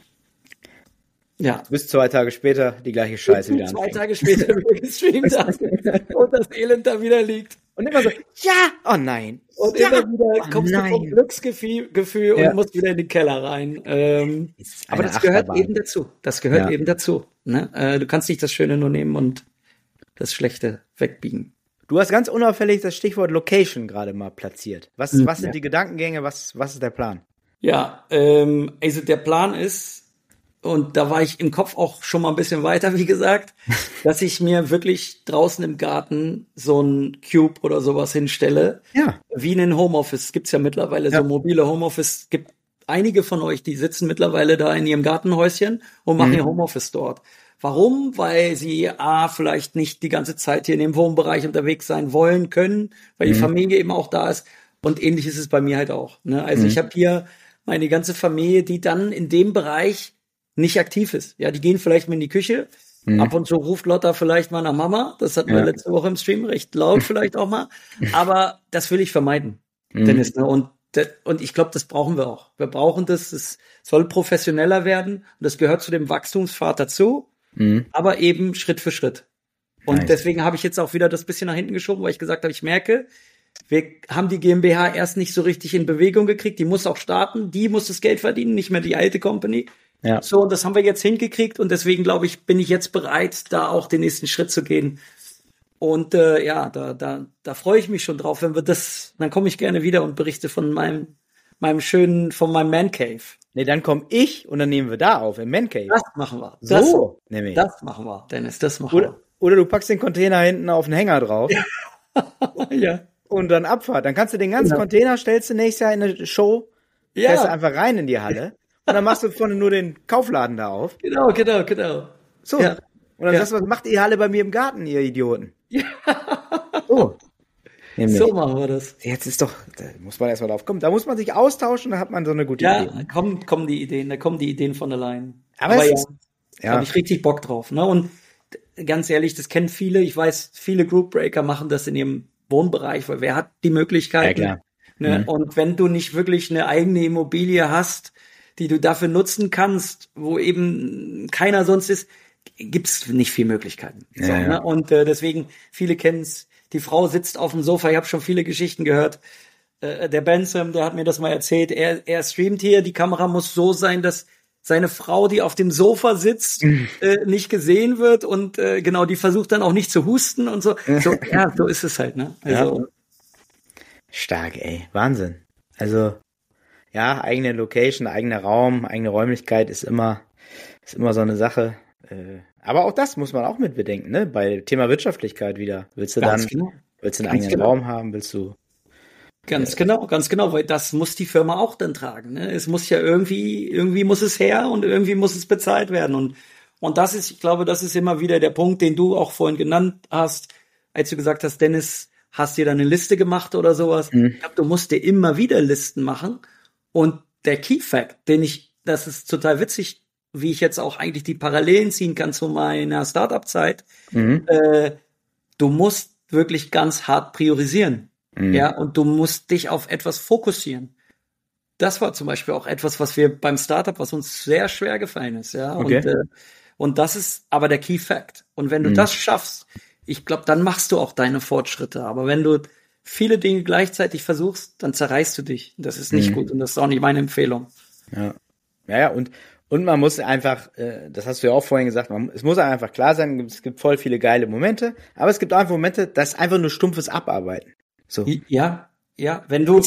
Ja. Bis 2 Tage später die gleiche Scheiße wieder anfängt. 2 Tage später wieder gestreamt hast und das Elend da wieder liegt. Und immer so, ja, oh nein. Und immer wieder kommst du vom Glücksgefühl und musst wieder in den Keller rein. Aber das gehört eben dazu. Das gehört eben dazu. Ne? Du kannst nicht das Schöne nur nehmen und das Schlechte wegbiegen. Du hast ganz unauffällig das Stichwort Location gerade mal platziert. Was sind die Gedankengänge? Was ist der Plan? Ja, also der Plan ist, und da war ich im Kopf auch schon mal ein bisschen weiter, wie gesagt, dass ich mir wirklich draußen im Garten so ein Cube oder sowas hinstelle. Ja. Wie in Homeoffice. Gibt's ja mittlerweile so mobile Homeoffice. Gibt einige von euch, die sitzen mittlerweile da in ihrem Gartenhäuschen und machen ihr Homeoffice dort. Warum? Weil sie vielleicht nicht die ganze Zeit hier in dem Wohnbereich unterwegs sein wollen können, weil die Familie eben auch da ist. Und ähnlich ist es bei mir halt auch. Ne? Also ich habe hier meine ganze Familie, die dann in dem Bereich nicht aktiv ist. Ja, die gehen vielleicht mal in die Küche. Ab und zu ruft Lotta vielleicht mal nach Mama. Das hatten wir letzte Woche im Stream, recht laut vielleicht auch mal. Aber das will ich vermeiden, Dennis. Ne? Und ich glaube, das brauchen wir auch. Wir brauchen das. Es soll professioneller werden. Und das gehört zu dem Wachstumspfad dazu. Aber eben Schritt für Schritt. Und deswegen habe ich jetzt auch wieder das bisschen nach hinten geschoben, weil ich gesagt habe, ich merke, wir haben die GmbH erst nicht so richtig in Bewegung gekriegt. Die muss auch starten. Die muss das Geld verdienen, nicht mehr die alte Company. Ja. So, das haben wir jetzt hingekriegt. Und deswegen, glaube ich, bin ich jetzt bereit, da auch den nächsten Schritt zu gehen. Und da freue ich mich schon drauf, wenn wir das, dann komme ich gerne wieder und berichte von meinem Man Cave. Nee, dann komme ich und dann nehmen wir da auf, im Man Cave. Das machen wir. Das machen wir, Dennis, das machen wir. Oder du packst den Container hinten auf den Hänger drauf. Ja. Und dann Abfahrt. Dann kannst du den ganzen Container, stellst du nächstes Jahr in eine Show, fährst du einfach rein in die Halle und dann machst du vorne nur den Kaufladen da auf. Genau. So. Ja. Und dann sagst du, was macht die Halle bei mir im Garten, ihr Idioten? Ja. So. So machen wir das. Jetzt ist doch, da muss man erstmal drauf kommen. Da muss man sich austauschen, da hat man so eine gute Idee. Ja, kommen die Ideen von allein. Aber da habe ich richtig Bock drauf. Ne? Und ganz ehrlich, das kennen viele. Ich weiß, viele Group Breaker machen das in ihrem Wohnbereich, weil wer hat die Möglichkeit? Ja, klar. Ne? Und wenn du nicht wirklich eine eigene Immobilie hast, die du dafür nutzen kannst, wo eben keiner sonst ist, gibt's nicht viel Möglichkeiten. Ja, so, ja. Ne? Und deswegen, viele kennen's, die Frau sitzt auf dem Sofa. Ich habe schon viele Geschichten gehört. Der Benson, der hat mir das mal erzählt. Er streamt hier, die Kamera muss so sein, dass seine Frau, die auf dem Sofa sitzt, nicht gesehen wird und genau, die versucht dann auch nicht zu husten und so. Ja, so ist es halt, ne? Also, ja. Stark, ey. Wahnsinn. Also, ja, eigene Location, eigener Raum, eigene Räumlichkeit ist immer so eine Sache. Aber auch das muss man auch mit bedenken, ne? Bei Thema Wirtschaftlichkeit wieder. Willst du Ganz dann, genau. willst du einen Ganz eigenen genau. Raum haben? Willst du, Ganz genau, weil das muss die Firma auch dann tragen, ne? Es muss ja irgendwie muss es her und irgendwie muss es bezahlt werden und das ist, ich glaube, das ist immer wieder der Punkt, den du auch vorhin genannt hast, als du gesagt hast, Dennis, hast dir da eine Liste gemacht oder sowas. Ich glaube, du musst dir immer wieder Listen machen und der Key Fact, das ist total witzig, wie ich jetzt auch eigentlich die Parallelen ziehen kann zu meiner Startup-Zeit. Du musst wirklich ganz hart priorisieren. Ja, und du musst dich auf etwas fokussieren. Das war zum Beispiel auch etwas, was wir beim Startup, was uns sehr schwer gefallen ist, ja. Okay. Und das ist aber der Key Fact. Und wenn du das schaffst, ich glaube, dann machst du auch deine Fortschritte. Aber wenn du viele Dinge gleichzeitig versuchst, dann zerreißt du dich. Das ist nicht gut und das ist auch nicht meine Empfehlung. Ja, und man muss einfach, das hast du ja auch vorhin gesagt, es muss einfach klar sein, es gibt voll viele geile Momente, aber es gibt auch einfach Momente, das ist einfach nur stumpfes Abarbeiten. So. Ja, wenn du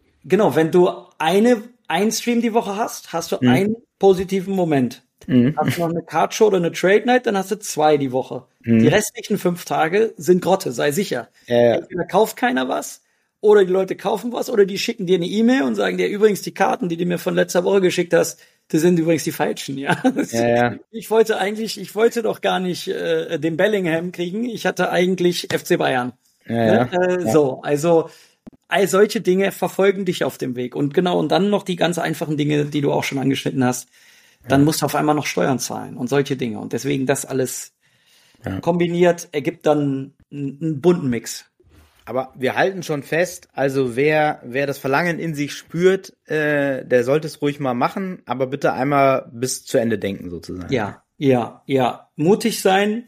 einen Stream die Woche hast du einen positiven Moment. Hast du noch eine Cardshow oder eine Trade Night, dann hast du 2 die Woche. Die restlichen 5 Tage sind Grotte, sei sicher. Entweder kauft keiner was, oder die Leute kaufen was, oder die schicken dir eine E-Mail und sagen dir übrigens, die Karten, die du mir von letzter Woche geschickt hast, das sind übrigens die falschen, ja. Ich wollte doch gar nicht den Bellingham kriegen, ich hatte eigentlich FC Bayern. So, also all solche Dinge verfolgen dich auf dem Weg. Und genau, und dann noch die ganz einfachen Dinge, die du auch schon angeschnitten hast. Dann musst du auf einmal noch Steuern zahlen und solche Dinge. Und deswegen das alles kombiniert ergibt dann einen bunten Mix. Aber wir halten schon fest, also wer das Verlangen in sich spürt, der sollte es ruhig mal machen, aber bitte einmal bis zu Ende denken sozusagen. Ja. Mutig sein,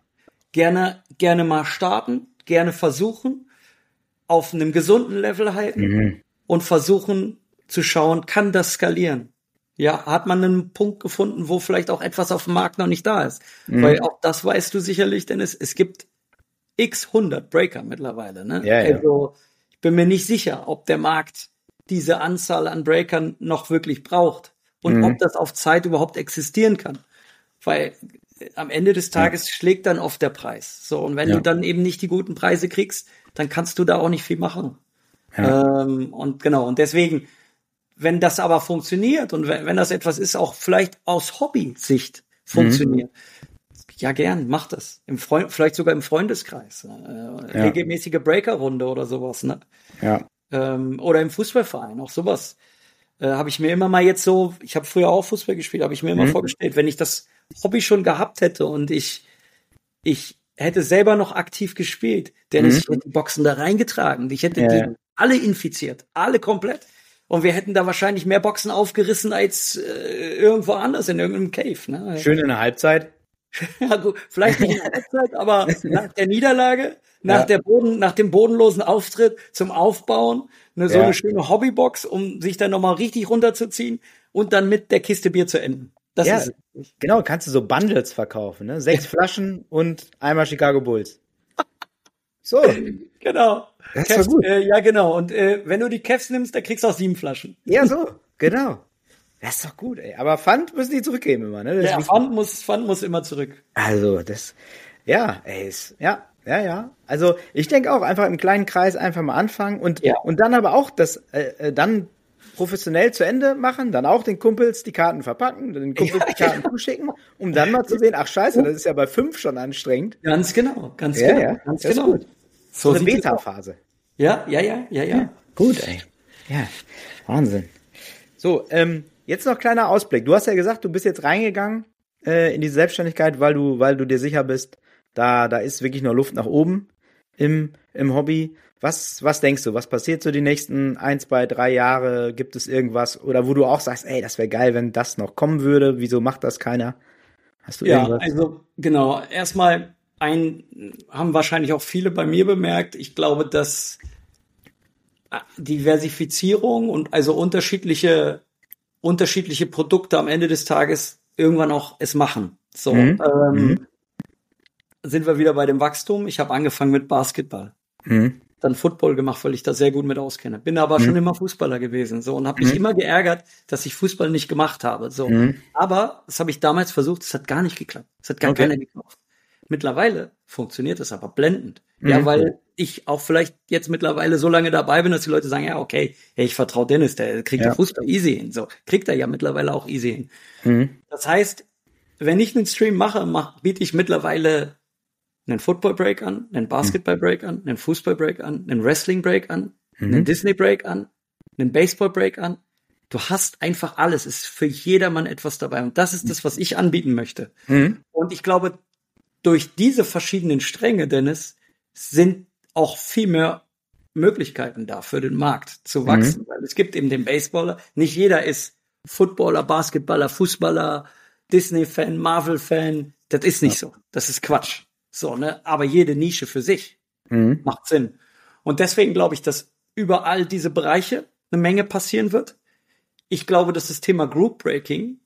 gerne mal starten, gerne versuchen, auf einem gesunden Level halten und versuchen zu schauen, kann das skalieren? Ja, hat man einen Punkt gefunden, wo vielleicht auch etwas auf dem Markt noch nicht da ist? Weil auch das weißt du sicherlich, denn es gibt x 100 Breaker mittlerweile, ne? Also, ich bin mir nicht sicher, ob der Markt diese Anzahl an Breakern noch wirklich braucht und ob das auf Zeit überhaupt existieren kann. Weil am Ende des Tages schlägt dann oft der Preis. So, und wenn du dann eben nicht die guten Preise kriegst, dann kannst du da auch nicht viel machen. Und genau, und deswegen, wenn das aber funktioniert und wenn das etwas ist, auch vielleicht aus Hobby-Sicht funktioniert, ja gern, mach das. Vielleicht sogar im Freundeskreis. Regelmäßige Breaker-Runde oder sowas, ne? Oder im Fußballverein, auch sowas. Habe ich mir immer mal jetzt so, ich habe früher auch Fußball gespielt, habe ich mir immer vorgestellt, wenn ich das Hobby schon gehabt hätte und ich hätte selber noch aktiv gespielt, denn ich hätte die Boxen da reingetragen, ich hätte die alle infiziert, alle komplett. Und wir hätten da wahrscheinlich mehr Boxen aufgerissen als irgendwo anders in irgendeinem Cave. Ne? Schön in der Halbzeit. Ja, gut, vielleicht nicht in der Halbzeit, aber nach der Niederlage, nach dem bodenlosen Auftritt zum Aufbauen, so eine schöne Hobbybox, um sich dann nochmal richtig runterzuziehen und dann mit der Kiste Bier zu enden. Das ist es. Genau, kannst du so Bundles verkaufen, ne? 6 Flaschen und einmal Chicago Bulls. So. Genau. Das war gut. Ja, genau. Und wenn du die Cavs nimmst, dann kriegst du auch 7 Flaschen. Ja, so. Genau. Das ist doch gut, ey. Aber Pfand müssen die zurückgeben immer, ne? Ja, Pfand muss immer zurück. Also, Also, ich denke auch, einfach im kleinen Kreis einfach mal anfangen und dann aber auch das, dann professionell zu Ende machen, dann auch den Kumpels die Karten verpacken, den Kumpels die Karten zuschicken, um dann mal zu sehen, ach scheiße, das ist ja bei 5 schon anstrengend. Ganz genau. Ganz das ist genau. gut. So eine Beta-Phase. Ja. Gut, ey. Ja, Wahnsinn. So, jetzt noch kleiner Ausblick. Du hast ja gesagt, du bist jetzt reingegangen in die Selbstständigkeit, weil du dir sicher bist, da ist wirklich noch Luft nach oben im Hobby. Was denkst du? Was passiert so die nächsten 1, 2, 3 Jahre? Gibt es irgendwas? Oder wo du auch sagst, ey, das wäre geil, wenn das noch kommen würde. Wieso macht das keiner? Hast du irgendwas? Ja, also genau. Erstmal haben wahrscheinlich auch viele bei mir bemerkt. Ich glaube, dass Diversifizierung und also unterschiedliche Produkte am Ende des Tages irgendwann auch es machen. So, sind wir wieder bei dem Wachstum. Ich habe angefangen mit Basketball. Dann Football gemacht, weil ich da sehr gut mit auskenne. Bin aber schon immer Fußballer gewesen, so, und habe mich immer geärgert, dass ich Fußball nicht gemacht habe, so. Aber das habe ich damals versucht, es hat gar nicht geklappt. Es hat gar keiner gekauft. Mittlerweile funktioniert es aber blendend. Ja, weil ich auch vielleicht jetzt mittlerweile so lange dabei bin, dass die Leute sagen, ja, okay, hey, ich vertraue Dennis, der kriegt den Fußball easy hin, so. Kriegt er ja mittlerweile auch easy hin. Das heißt, wenn ich einen Stream mache, biete ich mittlerweile einen Football-Break an, einen Basketball-Break an, einen Fußball-Break an, einen Wrestling-Break an, einen Disney-Break an, einen Baseball-Break an. Du hast einfach alles. Es ist für jedermann etwas dabei. Und das ist das, was ich anbieten möchte. Und ich glaube, durch diese verschiedenen Stränge, Dennis, sind auch viel mehr Möglichkeiten da für den Markt zu wachsen. Weil es gibt eben den Baseballer. Nicht jeder ist Footballer, Basketballer, Fußballer, Disney-Fan, Marvel-Fan. Das ist nicht so. Das ist Quatsch. So, ne? Aber jede Nische für sich macht Sinn. Und deswegen glaube ich, dass überall diese Bereiche eine Menge passieren wird. Ich glaube, dass das Thema Group Breaking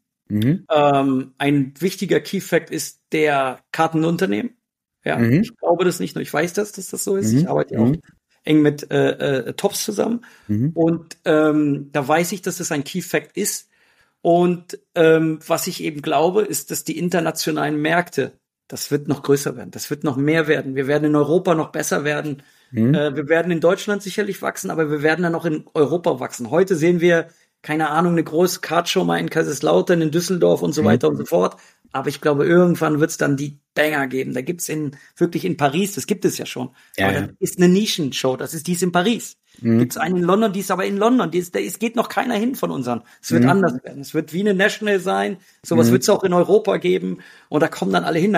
ein wichtiger Key Fact ist der Kartenunternehmen. Ja, ich glaube das nicht nur. Ich weiß, dass das so ist. Ich arbeite auch eng mit Tops zusammen. Und da weiß ich, dass das ein Key Fact ist. Und was ich eben glaube, ist, dass die internationalen Märkte, das wird noch größer werden. Das wird noch mehr werden. Wir werden in Europa noch besser werden. Wir werden in Deutschland sicherlich wachsen, aber wir werden dann auch in Europa wachsen. Heute sehen wir, keine Ahnung, eine große Kartshow mal in Kaiserslautern, in Düsseldorf und so weiter und so fort. Aber ich glaube, irgendwann wird es dann die Banger geben. Da gibt's wirklich in Paris, das gibt es ja schon. Ja, aber das ist eine Nischenshow, die ist in Paris. Gibt's eine in London, die ist aber in London. Es geht noch keiner hin von unseren. Es wird anders werden. Es wird wie eine National sein. Sowas wird es auch in Europa geben. Und da kommen dann alle hin.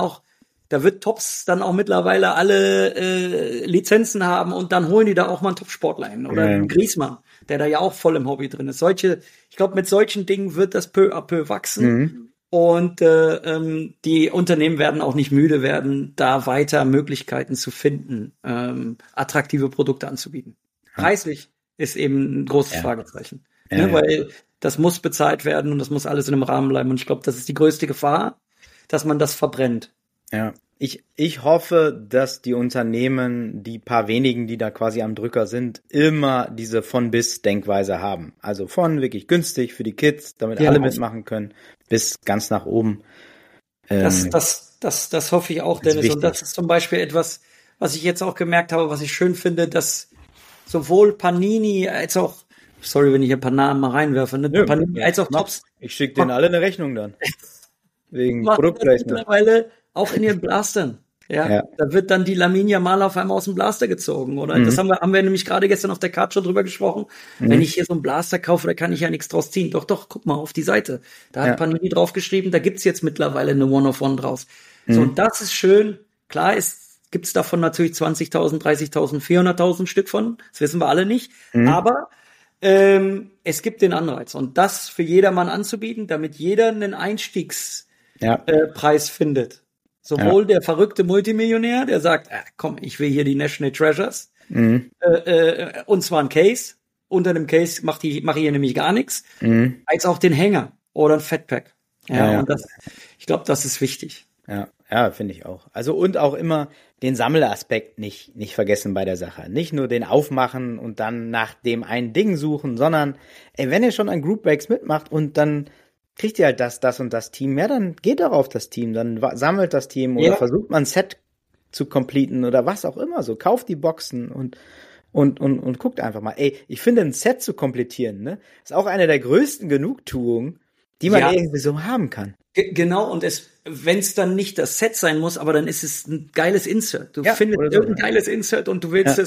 Da wird Tops dann auch mittlerweile alle Lizenzen haben und dann holen die da auch mal einen Top-Sportler hin. Oder einen Griezmann, der da ja auch voll im Hobby drin ist. Ich glaube, mit solchen Dingen wird das peu à peu wachsen. Und die Unternehmen werden auch nicht müde werden, da weiter Möglichkeiten zu finden, attraktive Produkte anzubieten. Preislich ist eben ein großes Fragezeichen. Ne? Weil das muss bezahlt werden und das muss alles in einem Rahmen bleiben. Und ich glaube, das ist die größte Gefahr, dass man das verbrennt. Ja, ich hoffe, dass die Unternehmen, die paar wenigen, die da quasi am Drücker sind, immer diese von-bis-Denkweise haben. Also von wirklich günstig für die Kids, damit alle mitmachen können, bis ganz nach oben. Das hoffe ich auch, Dennis. Und das ist zum Beispiel etwas, was ich jetzt auch gemerkt habe, was ich schön finde, dass sowohl Panini als auch, sorry, wenn ich ein paar Namen mal reinwerfe, ne? Panini als auch Tops. Ich schicke denen alle eine Rechnung dann. Wegen Produktrechnung. Mittlerweile auch in ihren Blastern. Ja, da wird dann die Lamine Yamal auf einmal aus dem Blaster gezogen, oder? Das haben wir nämlich gerade gestern auf der Card Show drüber gesprochen. Wenn ich hier so einen Blaster kaufe, da kann ich ja nichts draus ziehen. Doch, guck mal auf die Seite. Da hat Panini drauf geschrieben, da gibt's jetzt mittlerweile eine One-of-One draus. So, und das ist schön. Klar gibt's davon natürlich 20.000, 30.000, 400.000 Stück von. Das wissen wir alle nicht. Aber es gibt den Anreiz. Und das für jedermann anzubieten, damit jeder einen Einstiegspreis findet. Sowohl der verrückte Multimillionär, der sagt, komm, ich will hier die National Treasures, und zwar ein Case, unter einem Case mache ich hier nämlich gar nichts, als auch den Hänger oder ein Fatpack. Und ich glaube, das ist wichtig. Ja, finde ich auch. Also und auch immer den Sammleraspekt nicht vergessen bei der Sache. Nicht nur den aufmachen und dann nach dem einen Ding suchen, sondern wenn ihr schon an Group Breaks mitmacht und dann kriegt ihr halt das und das Team, dann geht doch auf das Team, dann sammelt das Team oder versucht man ein Set zu completen oder was auch immer so. Kauft die Boxen und guckt einfach mal. Ich finde, ein Set zu komplettieren, ne, ist auch eine der größten Genugtuungen, die man irgendwie so haben kann. Genau, und wenn es dann nicht das Set sein muss, aber dann ist es ein geiles Insert. Du findest irgendein geiles Insert und du willst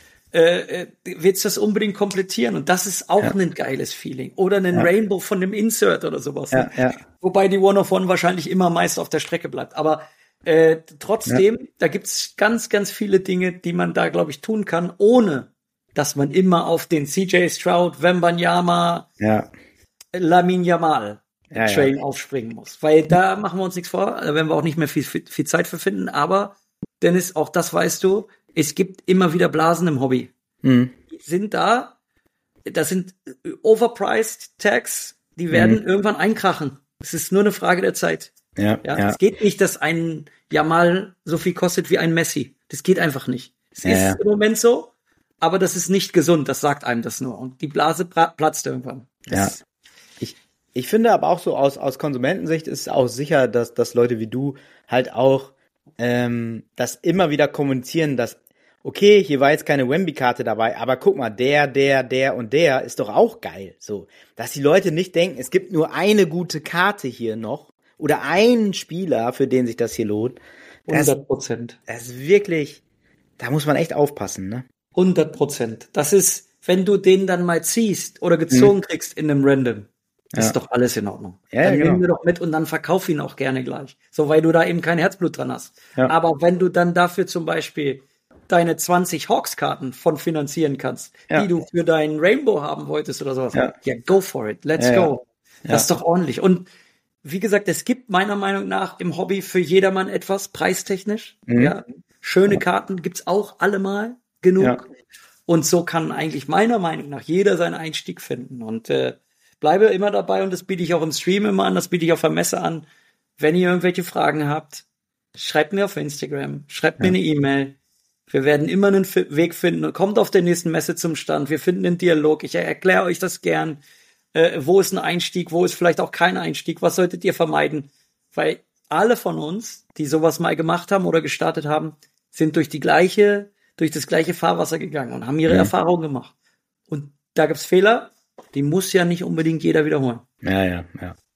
das unbedingt komplettieren, und das ist auch ein geiles Feeling. Oder einen Rainbow von dem Insert oder sowas. Wobei die One-of-One wahrscheinlich immer meist auf der Strecke bleibt. Aber trotzdem, da gibt's ganz, ganz viele Dinge, die man da, glaube ich, tun kann, ohne dass man immer auf den CJ Stroud, Wembanyama, Lamine Yamal Train aufspringen muss. Weil da machen wir uns nichts vor, da werden wir auch nicht mehr viel Zeit für finden. Aber, Dennis, auch das weißt du, es gibt immer wieder Blasen im Hobby. Die sind da, das sind overpriced Tags, die werden irgendwann einkrachen. Es ist nur eine Frage der Zeit. Ja. Es geht nicht, dass ein Jamal so viel kostet wie ein Messi. Das geht einfach nicht. Es ist im Moment so, aber das ist nicht gesund, das sagt einem das nur. Und die Blase platzt irgendwann. Ich finde aber auch so aus Konsumentensicht ist auch sicher, dass Leute wie du halt auch das immer wieder kommunizieren, dass okay, hier war jetzt keine Wemby-Karte dabei, aber guck mal, der und der ist doch auch geil. So, dass die Leute nicht denken, es gibt nur eine gute Karte hier noch oder einen Spieler, für den sich das hier lohnt. 100%. Das ist wirklich, da muss man echt aufpassen, ne? 100%. Das ist, wenn du den dann mal ziehst oder gezogen kriegst in einem Random, ist doch alles in Ordnung. Dann nehmen wir doch mit und dann verkauf ihn auch gerne gleich. So, weil du da eben kein Herzblut dran hast. Ja. Aber wenn du dann dafür zum Beispiel deine 20 Hawks-Karten von finanzieren kannst, die du für deinen Rainbow haben wolltest oder sowas. Ja, go for it. Let's go. Das ist doch ordentlich. Und wie gesagt, es gibt meiner Meinung nach im Hobby für jedermann etwas, preistechnisch. Ja. Schöne Karten gibt's auch allemal genug. Ja. Und so kann eigentlich meiner Meinung nach jeder seinen Einstieg finden. Und bleibe immer dabei und das biete ich auch im Stream immer an, das biete ich auf der Messe an. Wenn ihr irgendwelche Fragen habt, schreibt mir auf Instagram, schreibt mir eine E-Mail. Wir werden immer einen Weg finden. Kommt auf der nächsten Messe zum Stand. Wir finden einen Dialog. Ich erkläre euch das gern. Wo ist ein Einstieg? Wo ist vielleicht auch kein Einstieg? Was solltet ihr vermeiden? Weil alle von uns, die sowas mal gemacht haben oder gestartet haben, sind durch das gleiche Fahrwasser gegangen und haben ihre Erfahrungen gemacht. Und da gibt's Fehler, die muss ja nicht unbedingt jeder wiederholen. Ja.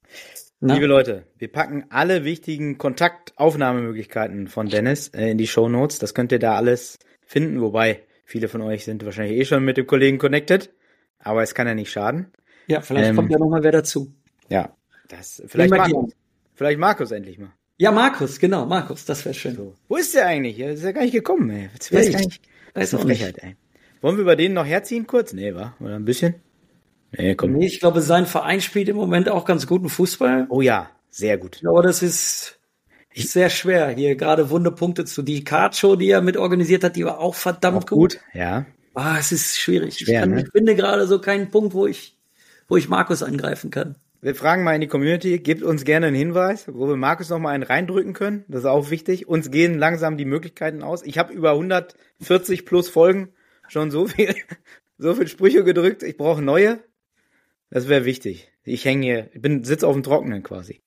Liebe Leute, wir packen alle wichtigen Kontaktaufnahmemöglichkeiten von Dennis in die Shownotes. Das könnt ihr da alles finden, wobei viele von euch sind wahrscheinlich schon mit dem Kollegen connected, aber es kann ja nicht schaden. Ja, vielleicht kommt ja noch mal wer dazu. Ja, vielleicht Markus endlich mal. Ja, Markus, das wäre schön. So. Wo ist der eigentlich? Er ist ja gar nicht gekommen, ey. Das ist eine Frechheit, ey. Wollen wir über den noch herziehen kurz? Nee, wa? Oder ein bisschen? Nee, komm. Nee, ich glaube, sein Verein spielt im Moment auch ganz guten Fußball. Oh ja, sehr gut. Aber das ist sehr schwer, hier gerade Wunderpunkte zu. Die Card-Show, die er mit organisiert hat, die war auch verdammt gut. Ja. Es ist schwierig. Ich finde gerade so keinen Punkt, wo ich Markus angreifen kann. Wir fragen mal in die Community, gebt uns gerne einen Hinweis, wo wir Markus noch mal einen reindrücken können. Das ist auch wichtig. Uns gehen langsam die Möglichkeiten aus. Ich habe über 140 plus Folgen schon so viel Sprüche gedrückt. Ich brauche neue. Das wäre wichtig. Ich hänge hier, sitze auf dem Trockenen quasi.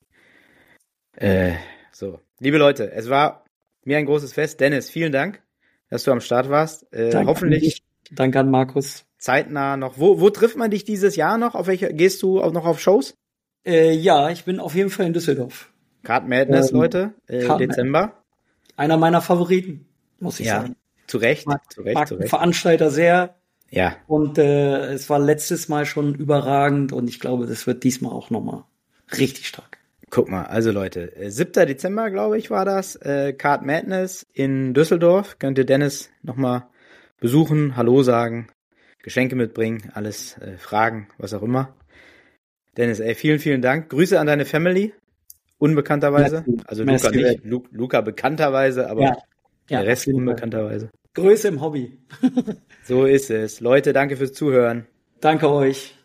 So. Liebe Leute, es war mir ein großes Fest. Dennis, vielen Dank, dass du am Start warst. Hoffentlich. Danke an Markus. Zeitnah noch. Wo trifft man dich dieses Jahr noch? Gehst du auch noch auf Shows? Ja, ich bin auf jeden Fall in Düsseldorf. Card Madness, Leute, Dezember. Einer meiner Favoriten, muss ich sagen. Zu Recht. Mag Veranstalter sehr. Ja. Und es war letztes Mal schon überragend und ich glaube, das wird diesmal auch nochmal richtig stark. Guck mal, also Leute, 7. Dezember, glaube ich, war das. Card Madness in Düsseldorf. Könnt ihr Dennis nochmal besuchen, Hallo sagen, Geschenke mitbringen, alles fragen, was auch immer. Dennis, vielen, vielen Dank. Grüße an deine Family, unbekannterweise. Also Luca nicht, Luca bekannterweise, aber der Rest unbekannterweise. Grüße im Hobby. So ist es. Leute, danke fürs Zuhören. Danke euch.